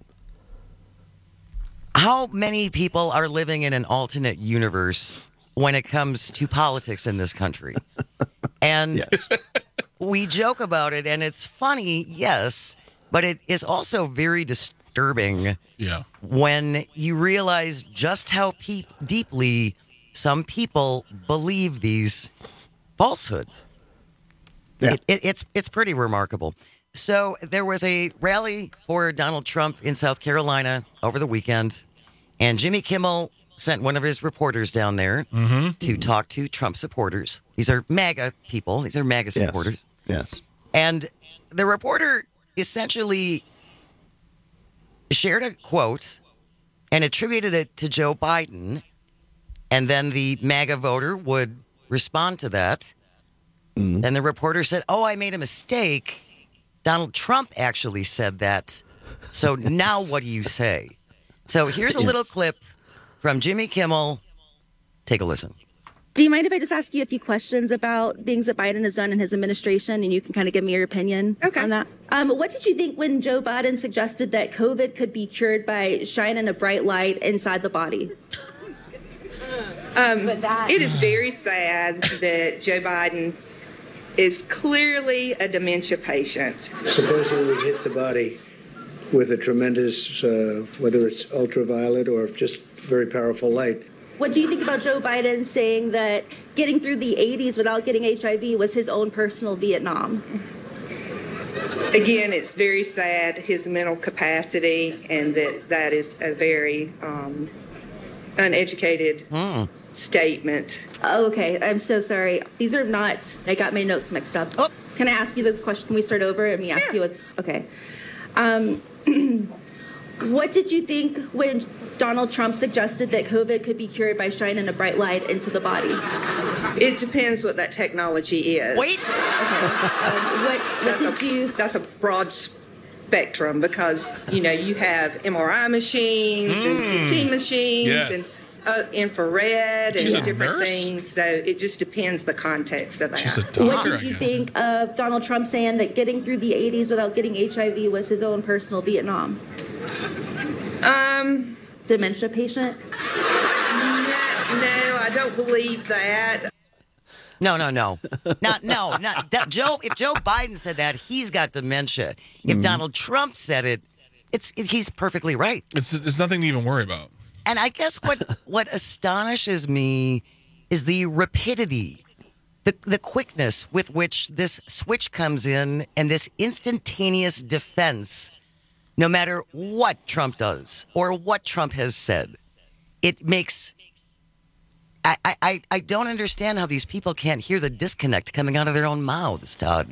R: how many people are living in an alternate universe when it comes to politics in this country. And we joke about it, and it's funny, yes, but it is also very disturbing
S: Yeah.
R: when you realize just how pe- deeply some people believe these falsehoods.
H: Yeah.
R: It, it, it's it's pretty remarkable. So there was a rally for Donald Trump in South Carolina over the weekend, and Jimmy Kimmel sent one of his reporters down there
S: Mm-hmm.
R: to talk to Trump supporters. These are MAGA people. These are MAGA
H: Yes.
R: supporters.
H: Yes.
R: And the reporter essentially shared a quote and attributed it to Joe Biden. And then the MAGA voter would respond to that.
H: Mm-hmm.
R: And the reporter said, "Oh, I made a mistake. Donald Trump actually said that. So now what do you say?" So here's a
H: Yeah.
R: little clip from Jimmy Kimmel. Take a listen.
J: Do you mind if I just ask you a few questions about things that Biden has done in his administration, and you can kind of give me your opinion on that? Um, what did you think when Joe Biden suggested that COVID could be cured by shining a bright light inside the body?
L: Um, it is very sad that Joe Biden is clearly a dementia patient.
X: Supposedly hit the body
M: with a tremendous, uh, whether it's ultraviolet or just very powerful light.
J: What do you think about Joe Biden saying that getting through the eighties without getting H I V was his own personal Vietnam?
L: Again, it's very sad, his mental capacity, and that that is a very um, uneducated
R: Mm.
L: statement.
J: Oh, okay, I'm so sorry. These are not, I got my notes mixed up. Oh. Can I ask you this question? Can we start over and me ask you what, okay. Um, what did you think when Donald Trump suggested that COVID could be cured by shining a bright light into the body?
L: It depends what that technology is.
R: Wait.
J: Okay. Um, what, what
L: that's,
J: did
L: a,
J: you...
L: that's a broad spectrum because, you know, you have M R I machines
S: Mm.
L: and C T machines
S: Yes.
L: and uh, infrared
S: She's a
L: and different
S: nurse?
L: things. So it just depends the context of that.
S: She's a doctor,
J: What did
S: I
J: you
S: guess.
J: think of Donald Trump saying that getting through the eighties without getting H I V was his own personal Vietnam?
L: Um,
J: Dementia patient?
L: no, no, I don't believe that.
R: No, no, no, not no, not that, Joe. If Joe Biden said that, he's got dementia. If
S: Mhm.
R: Donald Trump said it, it's it, he's perfectly right.
S: It's it's nothing to even worry about.
R: And I guess what what astonishes me is the rapidity, the the quickness with which this switch comes in, and this instantaneous defense. No matter what Trump does or what Trump has said, it makes. I, I, I don't understand how these people can't hear the disconnect coming out of their own mouths, Todd.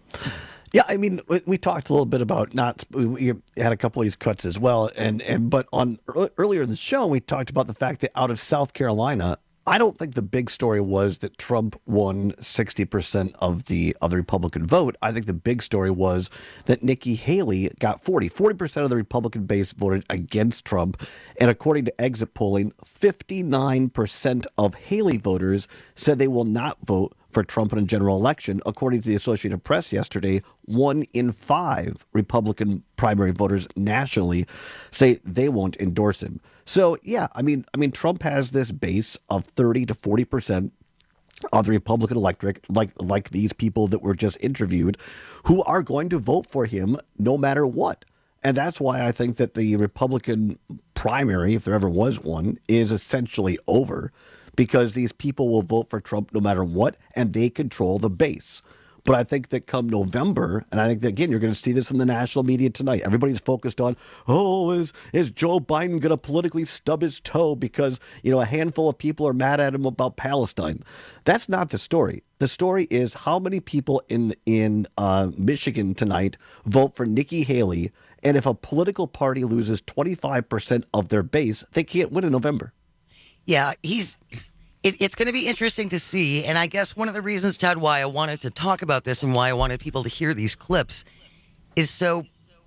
H: Yeah, I mean, we, we talked a little bit about not. We had a couple of these cuts as well, and and but on earlier in the show, we talked about the fact that out of South Carolina, I don't think the big story was that Trump won sixty percent of the of the Republican vote. I think the big story was that Nikki Haley got forty. forty percent of the Republican base voted against Trump. And according to exit polling, fifty-nine percent of Haley voters said they will not vote for Trump in a general election. According to the Associated Press yesterday, one in five Republican primary voters nationally say they won't endorse him. So, yeah, I mean, I mean, Trump has this base of thirty to forty percent of the Republican electorate, like like these people that were just interviewed, who are going to vote for him no matter what. And that's why I think that the Republican primary, if there ever was one, is essentially over, because these people will vote for Trump no matter what, and they control the base. But I think that come November, and I think that, again, you're going to see this in the national media tonight. Everybody's focused on, oh, is is Joe Biden going to politically stub his toe because, you know, a handful of people are mad at him about Palestine? That's not the story. The story is how many people in in uh, Michigan tonight vote for Nikki Haley, and if a political party loses twenty-five percent of their base, they can't win in November.
R: Yeah, he's. It, it's going to be interesting to see. And I guess one of the reasons, Todd, why I wanted to talk about this and why I wanted people to hear these clips is so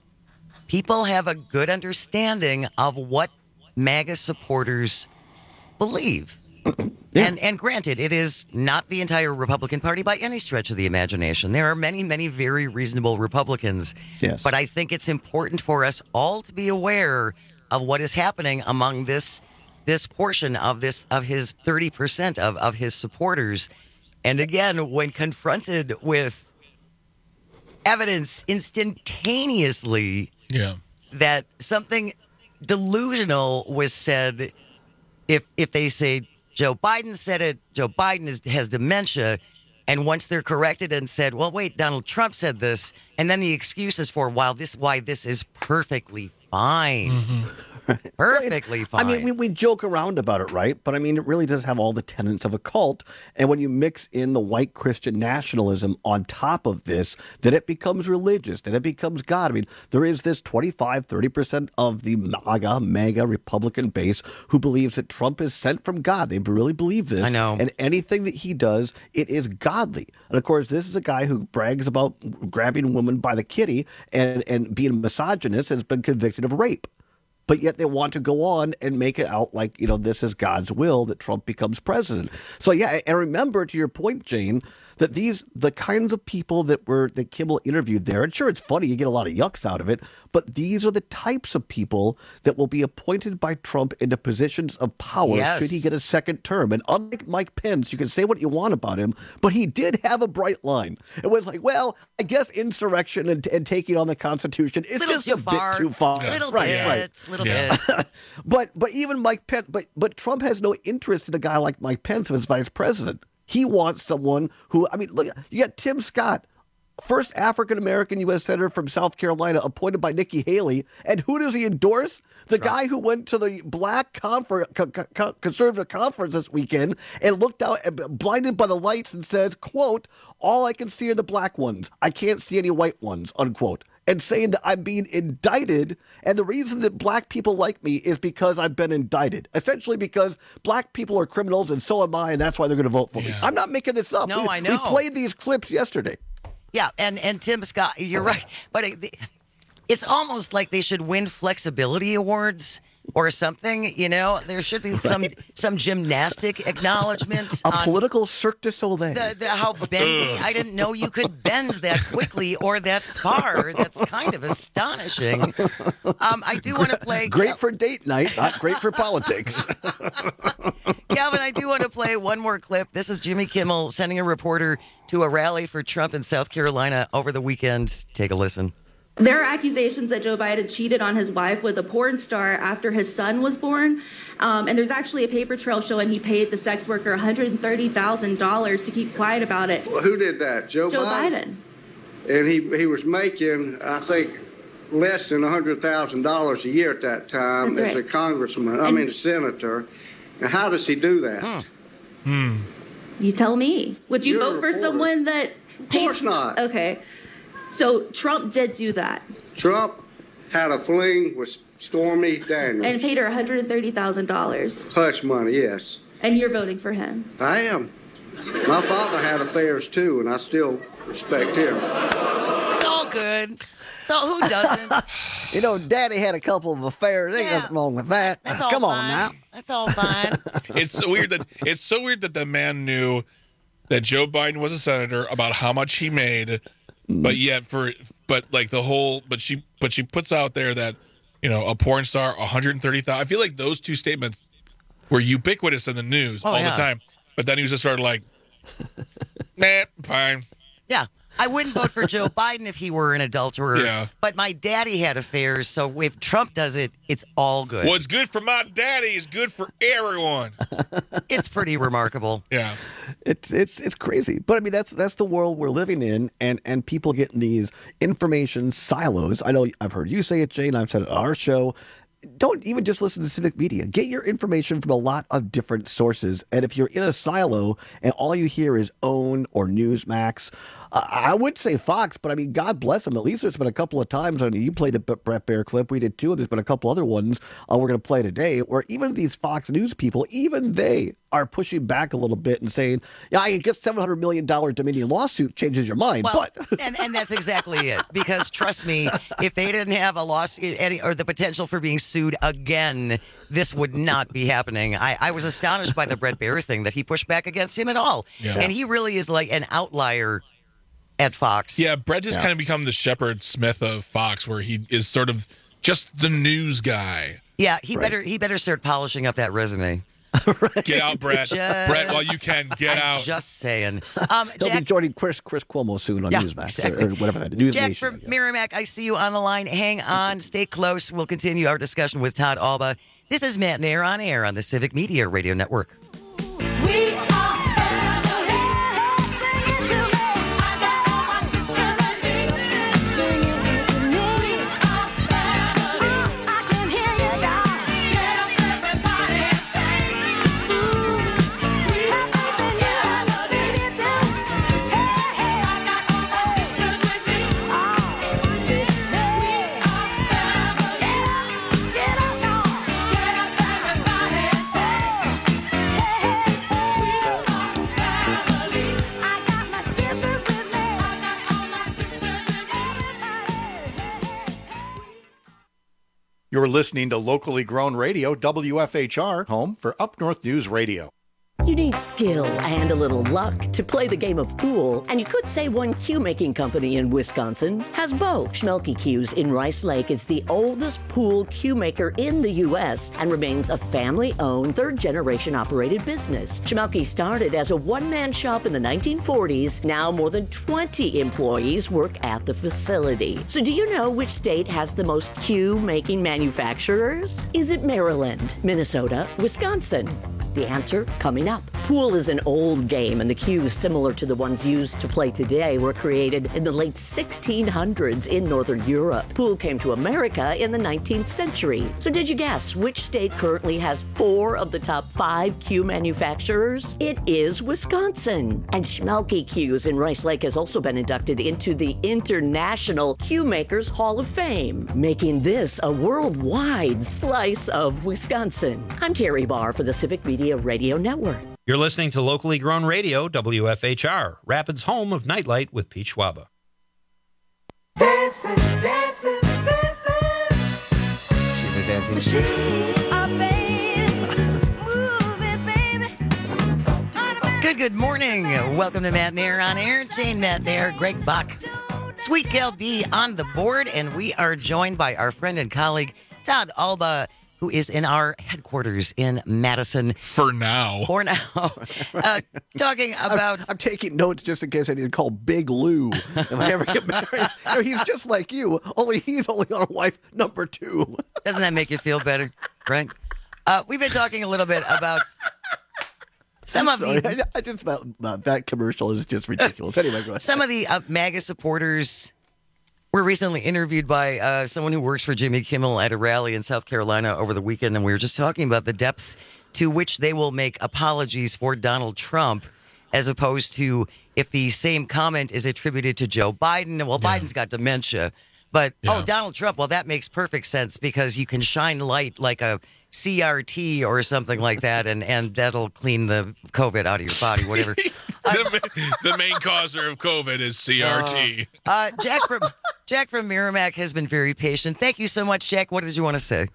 R: people have a good understanding of what MAGA supporters believe. Yeah. And and granted, it is not the entire Republican Party by any stretch of the imagination. There are many, many very reasonable Republicans.
H: Yes.
R: But I think it's important for us all to be aware of what is happening among this this portion of this of his thirty percent of, of his supporters. And again, when confronted with evidence instantaneously
S: Yeah.
R: that something delusional was said, if if they say Joe Biden said it, Joe Biden is, has dementia, and once they're corrected and said, well, wait, Donald Trump said this, and then the excuses for why this why this is perfectly fine.
S: Mm-hmm.
R: Perfectly fine.
H: I mean, we, we joke around about it, right? But I mean, it really does have all the tenets of a cult. And when you mix in the white Christian nationalism on top of this, then it becomes religious, then it becomes God. I mean, there is this twenty-five, thirty percent of the MAGA, MAGA Republican base who believes that Trump is sent from God. They really believe this.
R: I know.
H: And anything that he does, it is godly. And of course, this is a guy who brags about grabbing a woman by the kitty and, and being a misogynist and has been convicted of rape. But yet they want to go on and make it out like, you know, this is God's will that Trump becomes president. So, yeah, and remember, to your point, Jane, that these the kinds of people that were that Kimmel interviewed there, and sure, it's funny, you get a lot of yucks out of it, but these are the types of people that will be appointed by Trump into positions of power
R: Yes.
H: should he get a second term. And unlike Mike Pence, you can say what you want about him, but he did have a bright line. It was like, well, I guess insurrection and, and taking on the Constitution is
R: Little
H: just
R: too
H: a
R: far.
H: bit too far.
R: Little
H: right,
R: bits,
H: right.
R: little bits.
H: but but even Mike Pence, but but Trump has no interest in a guy like Mike Pence as vice president. He wants someone who, I mean, look, you got Tim Scott, first African-American U S Senator from South Carolina, appointed by Nikki Haley. And who does he endorse? The Trump. Guy who went to the black confer- co- co- conservative conference this weekend and looked out, and blinded by the lights, and says, quote, all I can see are the black ones. I can't see any white ones, unquote. And saying that I'm being indicted, and the reason that black people like me is because I've been indicted. Essentially because black people are criminals, and so am I, and that's why they're going to vote for yeah. me. I'm not making this up.
R: No,
H: we,
R: I know.
H: We played these clips yesterday.
R: Yeah, and, and Tim Scott, you're right. But it, it's almost like they should win flexibility awards or something, you know? There should be some right. some gymnastic acknowledgement.
H: A on political Cirque du Soleil.
R: The, the, how bendy. I didn't know you could bend that quickly or that far. That's kind of astonishing. Um, I do want to play...
H: Great Kel- for date night, not great for politics.
R: Calvin, I do want to play one more clip. This is Jimmy Kimmel sending a reporter to a rally for Trump in South Carolina over the weekend. Take a listen.
J: There are accusations that Joe Biden cheated on his wife with a porn star after his son was born. Um, and there's actually a paper trail showing he paid the sex worker one hundred thirty thousand dollars to keep quiet about it.
N: Well, who did that? Joe,
J: Joe
N: Biden?
J: Biden.
N: And he, he was making, I think, less than one hundred thousand dollars a year at that time
J: That's
N: as
J: right.
N: a congressman, I
J: And-
N: mean a senator. And how does he do that?
R: Hmm.
S: Hmm.
J: You tell me. Would you
N: You're a
J: vote for
N: reporter.
J: someone that...
N: Of course not.
J: Okay. So Trump did do that
N: Trump had a fling with Stormy Daniels.
J: and paid her one hundred thirty thousand dollars.
N: Hush money, yes.
J: And you're voting for him.
N: I am. My father had affairs too, and I still respect him.
R: It's all good. So who doesn't?
H: You know, Daddy had a couple of affairs. Ain't
R: Yeah.
H: nothing wrong with that.
R: That's all
H: Come on
R: fine.
H: now.
R: That's all fine.
S: It's so weird that it's so weird that the man knew that Joe Biden was a senator, about how much he made, but yet for but like the whole but she but she puts out there that, you know, a porn star, one hundred thirty thousand. I feel like those two statements were ubiquitous in the news
R: Oh,
S: all
R: yeah.
S: the time. But then he was just sort of like, nah, fine.
R: Yeah. I wouldn't vote for Joe Biden if he were an adulterer.
S: Yeah.
R: But my daddy had affairs, so if Trump does it, it's all good.
S: What's good for my daddy is good for everyone.
R: It's pretty remarkable.
S: Yeah.
H: It's it's it's crazy, but I mean that's that's the world we're living in, and and people get in these information silos. I know I've heard you say it, Jane. I've said it on our show. Don't even just listen to civic media. Get your information from a lot of different sources. And if you're in a silo and all you hear is OWN or Newsmax, uh, I would say Fox, but I mean, God bless them. At least there's been a couple of times, I mean, you played a Brett Baer clip, we did too, and there's been a couple other ones uh, we're going to play today, where even these Fox News people, even they are pushing back a little bit and saying, yeah, I guess seven hundred million dollars Dominion lawsuit changes your mind.
R: Well,
H: but
R: and, and that's exactly it. Because trust me, if they didn't have a lawsuit any, or the potential for being sued again, this would not be happening. I, I was astonished by the Brett Baer thing, that he pushed back against him at all.
S: Yeah.
R: And he really is like an outlier at Fox.
S: Yeah, Brett has
R: Yeah.
S: kind of become the Shepard Smith of Fox, where he is sort of just the news guy.
R: Yeah, he better he better start polishing up that resume.
S: Get out, Brett.
R: Just-
S: Brett, while you can, get
R: I'm
S: out.
R: Just saying. Um,
H: He'll
R: Jack,
H: be joining Chris Chris Cuomo soon on
R: Yeah,
H: Newsmax
R: exactly.
H: or, or whatever that News
R: Jack
H: Nation.
R: from Merrimack, I see you on the line. Hang on, stay close. We'll continue our discussion with Todd Alba. This is Matt Nair on air on the Civic Media Radio Network.
O: You're listening to locally grown radio, W F H R, home for Up North News Radio.
Q: You need skill and a little luck to play the game of pool, and you could say one cue-making company in Wisconsin has both. Schmelke Cues in Rice Lake is the oldest pool cue maker in the U S and remains a family-owned, third-generation operated business. Schmelke started as a one-man shop in the nineteen forties. Now more than twenty employees work at the facility. So do you know which state has the most cue-making manufacturers? Is it Maryland, Minnesota, Wisconsin? The answer coming up. Pool is an old game, and the cues similar to the ones used to play today were created in the late sixteen hundreds in Northern Europe. Pool came to America in the nineteenth century. So did you guess which state currently has four of the top five cue manufacturers? It is Wisconsin. And Schmelke Cues in Rice Lake has also been inducted into the International Cue Makers Hall of Fame, making this a worldwide slice of Wisconsin. I'm Terry Barr for the Civic Media Radio Network.
P: You're listening to locally grown radio, W F H R, Rapids' home of Nightlight with Pete Schwaba.
A: Dancing, dancing, dancing.
O: She's a dancing machine.
R: Good, good morning. Welcome to Matt Mayer on Air. Jane Matt Mayer, Greg Buck, Sweet Gal B on the board, and we are joined by our friend and colleague, Todd Alba, who is in our headquarters in Madison.
S: For now.
R: For now. Uh, talking about...
H: I'm, I'm taking notes just in case I need to call Big Lou if I ever get married. You know, he's just like you, only he's only on wife number two.
R: Doesn't that make you feel better, right? Uh, we've been talking a little bit about... Some
H: I'm
R: of
H: sorry.
R: the...
H: I, I just thought uh, that commercial is just ridiculous. Anyway, go ahead.
R: Some of the uh, MAGA supporters were recently interviewed by uh, someone who works for Jimmy Kimmel at a rally in South Carolina over the weekend, and we were just talking about the depths to which they will make apologies for Donald Trump, as opposed to if the same comment is attributed to Joe Biden. Well, yeah. Biden's got dementia, but, yeah. oh, Donald Trump, well, that makes perfect sense because you can shine light like a C R T or something like that, and, and that'll clean the COVID out of your body, whatever.
S: the, the main causer of COVID is C R T.
R: Uh, uh, Jack from Jack from Merrimack has been very patient. Thank you so much, Jack. What did you want to say?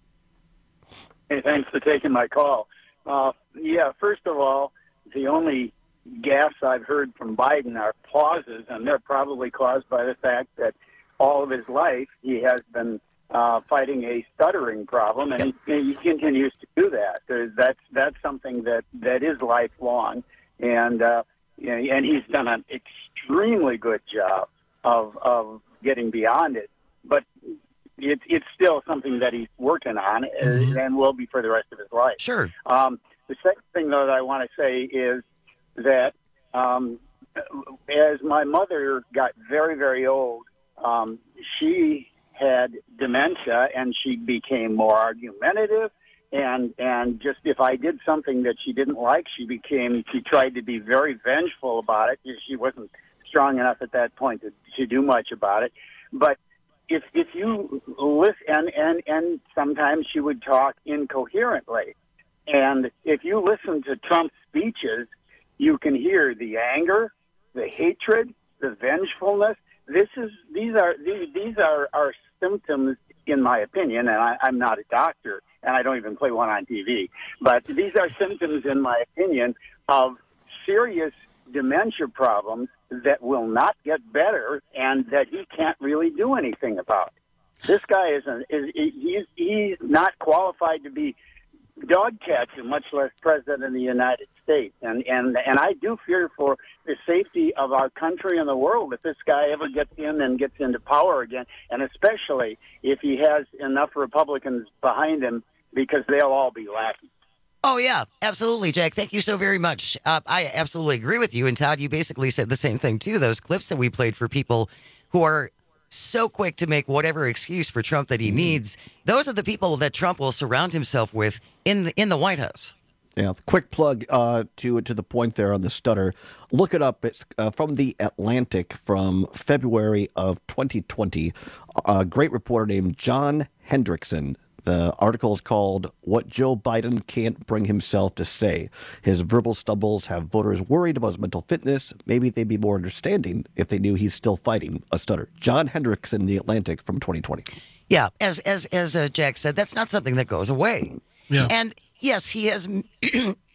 T: Hey, thanks for taking my call. Uh, yeah, first of all, the only gaffes I've heard from Biden are pauses, and they're probably caused by the fact that all of his life he has been uh, fighting a stuttering problem, and he, he continues to do that. There's, that's that's something that, that is lifelong, and uh, you know, and he's done an extremely good job of of getting beyond it. But it's it's still something that he's working on, mm-hmm. and will be for the rest of his life.
R: Sure.
T: Um, the second thing, though, that I want to say is that um, as my mother got very, very old, um, she had dementia, and she became more argumentative. And and just if I did something that she didn't like, she became she tried to be very vengeful about it. She wasn't strong enough at that point to, to do much about it. But if if you listen, and, and, and sometimes she would talk incoherently. And if you listen to Trump's speeches, you can hear the anger, the hatred, the vengefulness. This is these are these, these are, are symptoms, in my opinion, and I, I'm not a doctor, and I don't even play one on T V, but these are symptoms, in my opinion, of serious dementia problems that will not get better and that he can't really do anything about. This guy is, an, is he's, he's not qualified to be dog catcher, much less president of the United States. And, and, and I do fear for the safety of our country and the world if this guy ever gets in and gets into power again, and especially if he has enough Republicans behind him, because they'll all be lacking.
R: Oh, yeah, absolutely, Jack. Thank you so very much. Uh, I absolutely agree with you. And Todd, you basically said the same thing, too. Those clips that we played for people who are so quick to make whatever excuse for Trump that he needs, those are the people that Trump will surround himself with in the, in the White House.
H: Yeah, quick plug uh, to to the point there on the stutter. Look it up. It's uh, from The Atlantic from February of twenty twenty. A great reporter named John Hendrickson. The article is called "What Joe Biden Can't Bring Himself to Say." His verbal stumbles have voters worried about his mental fitness. Maybe they'd be more understanding if they knew he's still fighting a stutter. John Hendrickson, The Atlantic from twenty twenty.
R: Yeah, as as as uh, Jack said, that's not something that goes away.
S: Yeah.
R: And yes, he has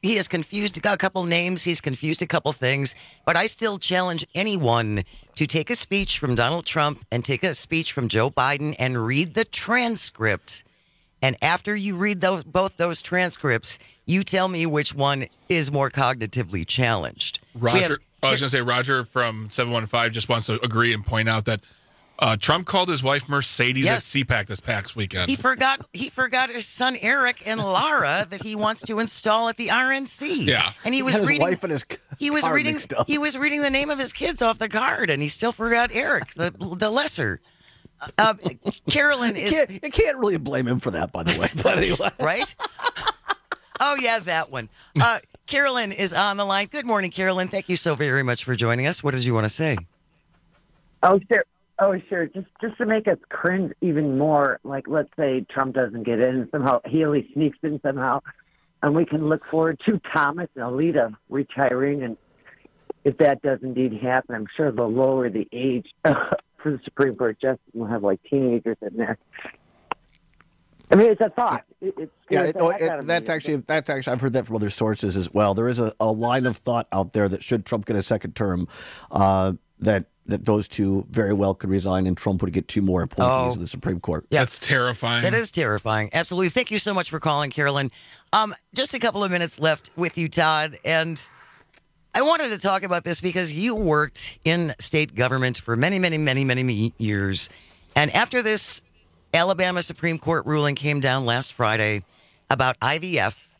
R: he has confused a couple names. He's confused a couple things. But I still challenge anyone to take a speech from Donald Trump and take a speech from Joe Biden and read the transcript. And after you read those, both those transcripts, you tell me which one is more cognitively challenged.
S: Roger,
R: have,
S: I was going to say, Roger from seven one five just wants to agree and point out that uh, Trump called his wife Mercedes
R: Yes.
S: at C PAC this past weekend.
R: He forgot he forgot his son Eric and Lara that he wants to install at the R N C.
S: Yeah.
R: And he was
H: Had his
R: reading
H: wife and his
R: he was
H: card
R: reading
H: mixed up.
R: he was reading the name of his kids off the card, and he still forgot Eric, the the lesser. Uh, Carolyn
H: You
R: is
H: can't, you can't really blame him for that, by the way. But anyway.
R: right? Oh yeah, that one. Uh, Carolyn is on the line. Good morning, Carolyn. Thank you so very much for joining us. What did you want to say?
D: Oh sure, oh sure. Just just to make us cringe even more. Like, let's say Trump doesn't get in, somehow Haley sneaks in somehow, and we can look forward to Thomas and Alita retiring. And if that does indeed happen, I'm sure they'll lower the age for the Supreme Court justice. We'll have like teenagers in there. I mean, it's a thought. It, it's
H: Yeah,
D: it's
H: it,
D: a
H: oh,
D: heck
H: it,
D: out of
H: that's
D: me.
H: actually that's actually I've heard that from other sources as well. There is a, a line of thought out there that should Trump get a second term, uh, that that those two very well could resign and Trump would get two more appointees
R: Oh.
H: in the Supreme Court.
R: Yeah.
S: That's terrifying.
R: That is terrifying. Absolutely. Thank you so much for calling, Carolyn. Um, just a couple of minutes left with you, Todd. And I wanted to talk about this because you worked in state government for many, many, many, many many years. And after this Alabama Supreme Court ruling came down last Friday about I V F,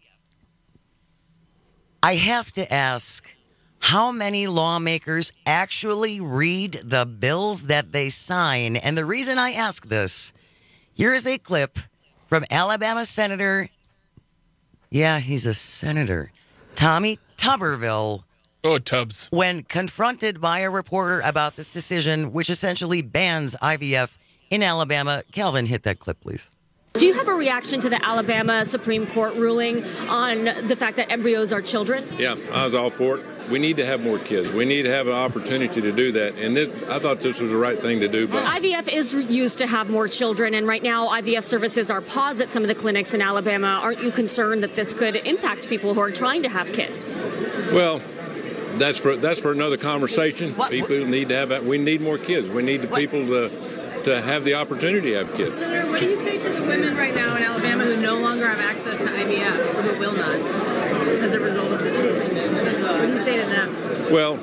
R: I have to ask, how many lawmakers actually read the bills that they sign? And the reason I ask this, here is a clip from Alabama Senator, yeah, he's a senator, Tommy Tuberville.
S: Oh, Tubbs.
R: When confronted by a reporter about this decision, which essentially bans I V F in Alabama. Calvin, hit that clip, please.
E: Do you have a reaction to the Alabama Supreme Court ruling on the fact that embryos are children?
U: Yeah, I was all for it. We need to have more kids. We need to have an opportunity to do that. And this, I thought this was the right thing to do. But
E: I V F is used to have more children, and right now I V F services are paused at some of the clinics in Alabama. Aren't you concerned that this could impact people who are trying to have kids?
U: well, that's for that's for another conversation.
R: What?
U: People need to have that. We need more kids. We need the
R: What?
U: people to to have the opportunity to have kids.
X: Senator, what do you say to the women right now in Alabama who no longer have access to I V F or who will not as a result of this ruling? What do you say to them?
U: Well,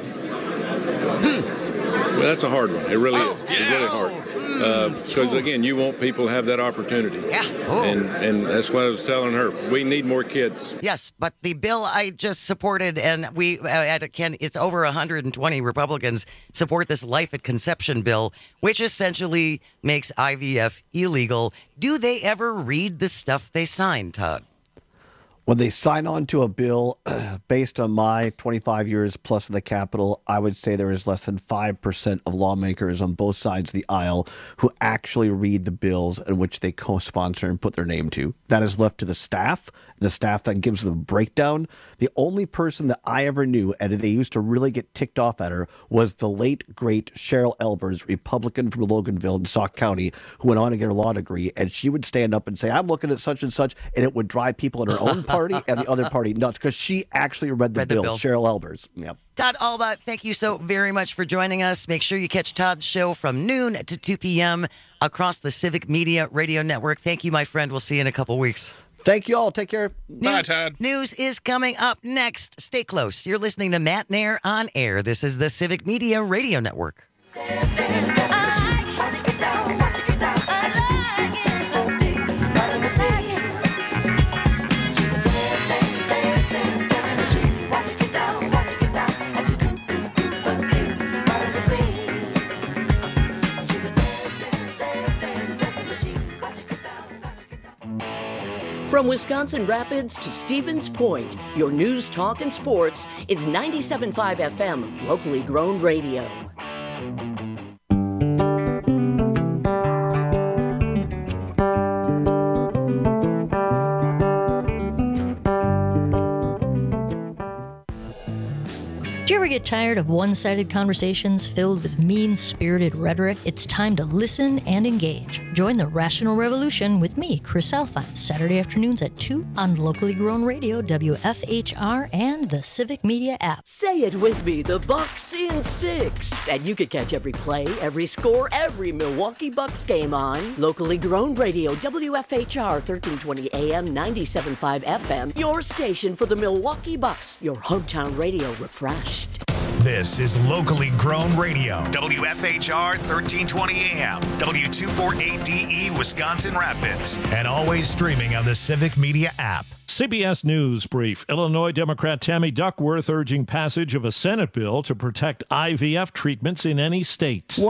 U: well, that's a hard one. It really is. It's really hard. Because, again, you want people to have that opportunity.
R: Yeah. Oh.
U: And, and that's what I was telling her. We need more kids.
R: Yes, but the bill I just supported, and we uh, at a, Ken, it's over one hundred twenty Republicans support this life at conception bill, which essentially makes I V F illegal. Do they ever read the stuff they sign, Todd?
H: When they sign on to a bill, based on my twenty-five years plus in the Capitol, I would say there is less than five percent of lawmakers on both sides of the aisle who actually read the bills in which they co-sponsor and put their name to. That is left to the staff, the staff that gives them a breakdown. The only person that I ever knew, and they used to really get ticked off at her, was the late, great Cheryl Elbers, Republican from Loganville in Sauk County, who went on to get her law degree, and she would stand up and say, I'm looking at such and such, and it would drive people in her own party and the other party nuts, because she actually read the,
R: Read the
H: bill,
R: bill.
H: Cheryl Elbers. Yep.
R: Todd Alba, thank you so very much for joining us. Make sure you catch Todd's show from noon to two p.m. across the Civic Media Radio Network. Thank you, my friend. We'll see you in a couple weeks.
H: Thank you all. Take care.
S: Bye, Todd.
R: News is coming up next. Stay close. You're listening to Matt Nair on air. This is the Civic Media Radio Network.
Q: From Wisconsin Rapids to Stevens Point, your news, talk, and sports is ninety-seven point five F M, locally grown radio.
Y: Jerry
F: get tired of one-sided conversations filled with mean-spirited rhetoric? It's time to listen and engage. Join the Rational Revolution with me, Chris Alfine, Saturday afternoons at two on Locally Grown Radio, W F H R, and the Civic Media app.
Q: Say it with me, the Bucks in six. And you can catch every play, every score, every Milwaukee Bucks game on Locally Grown Radio, W F H R, thirteen twenty A M, ninety-seven point five F M. Your station for the Milwaukee Bucks. Your hometown radio refreshed.
B: This is Locally Grown Radio, W F H R, thirteen twenty A M, W two forty-eight D E, Wisconsin Rapids, and always streaming on the Civic Media app.
G: C B S News Brief. Illinois Democrat Tammy Duckworth urging passage of a Senate bill to protect I V F treatments in any state.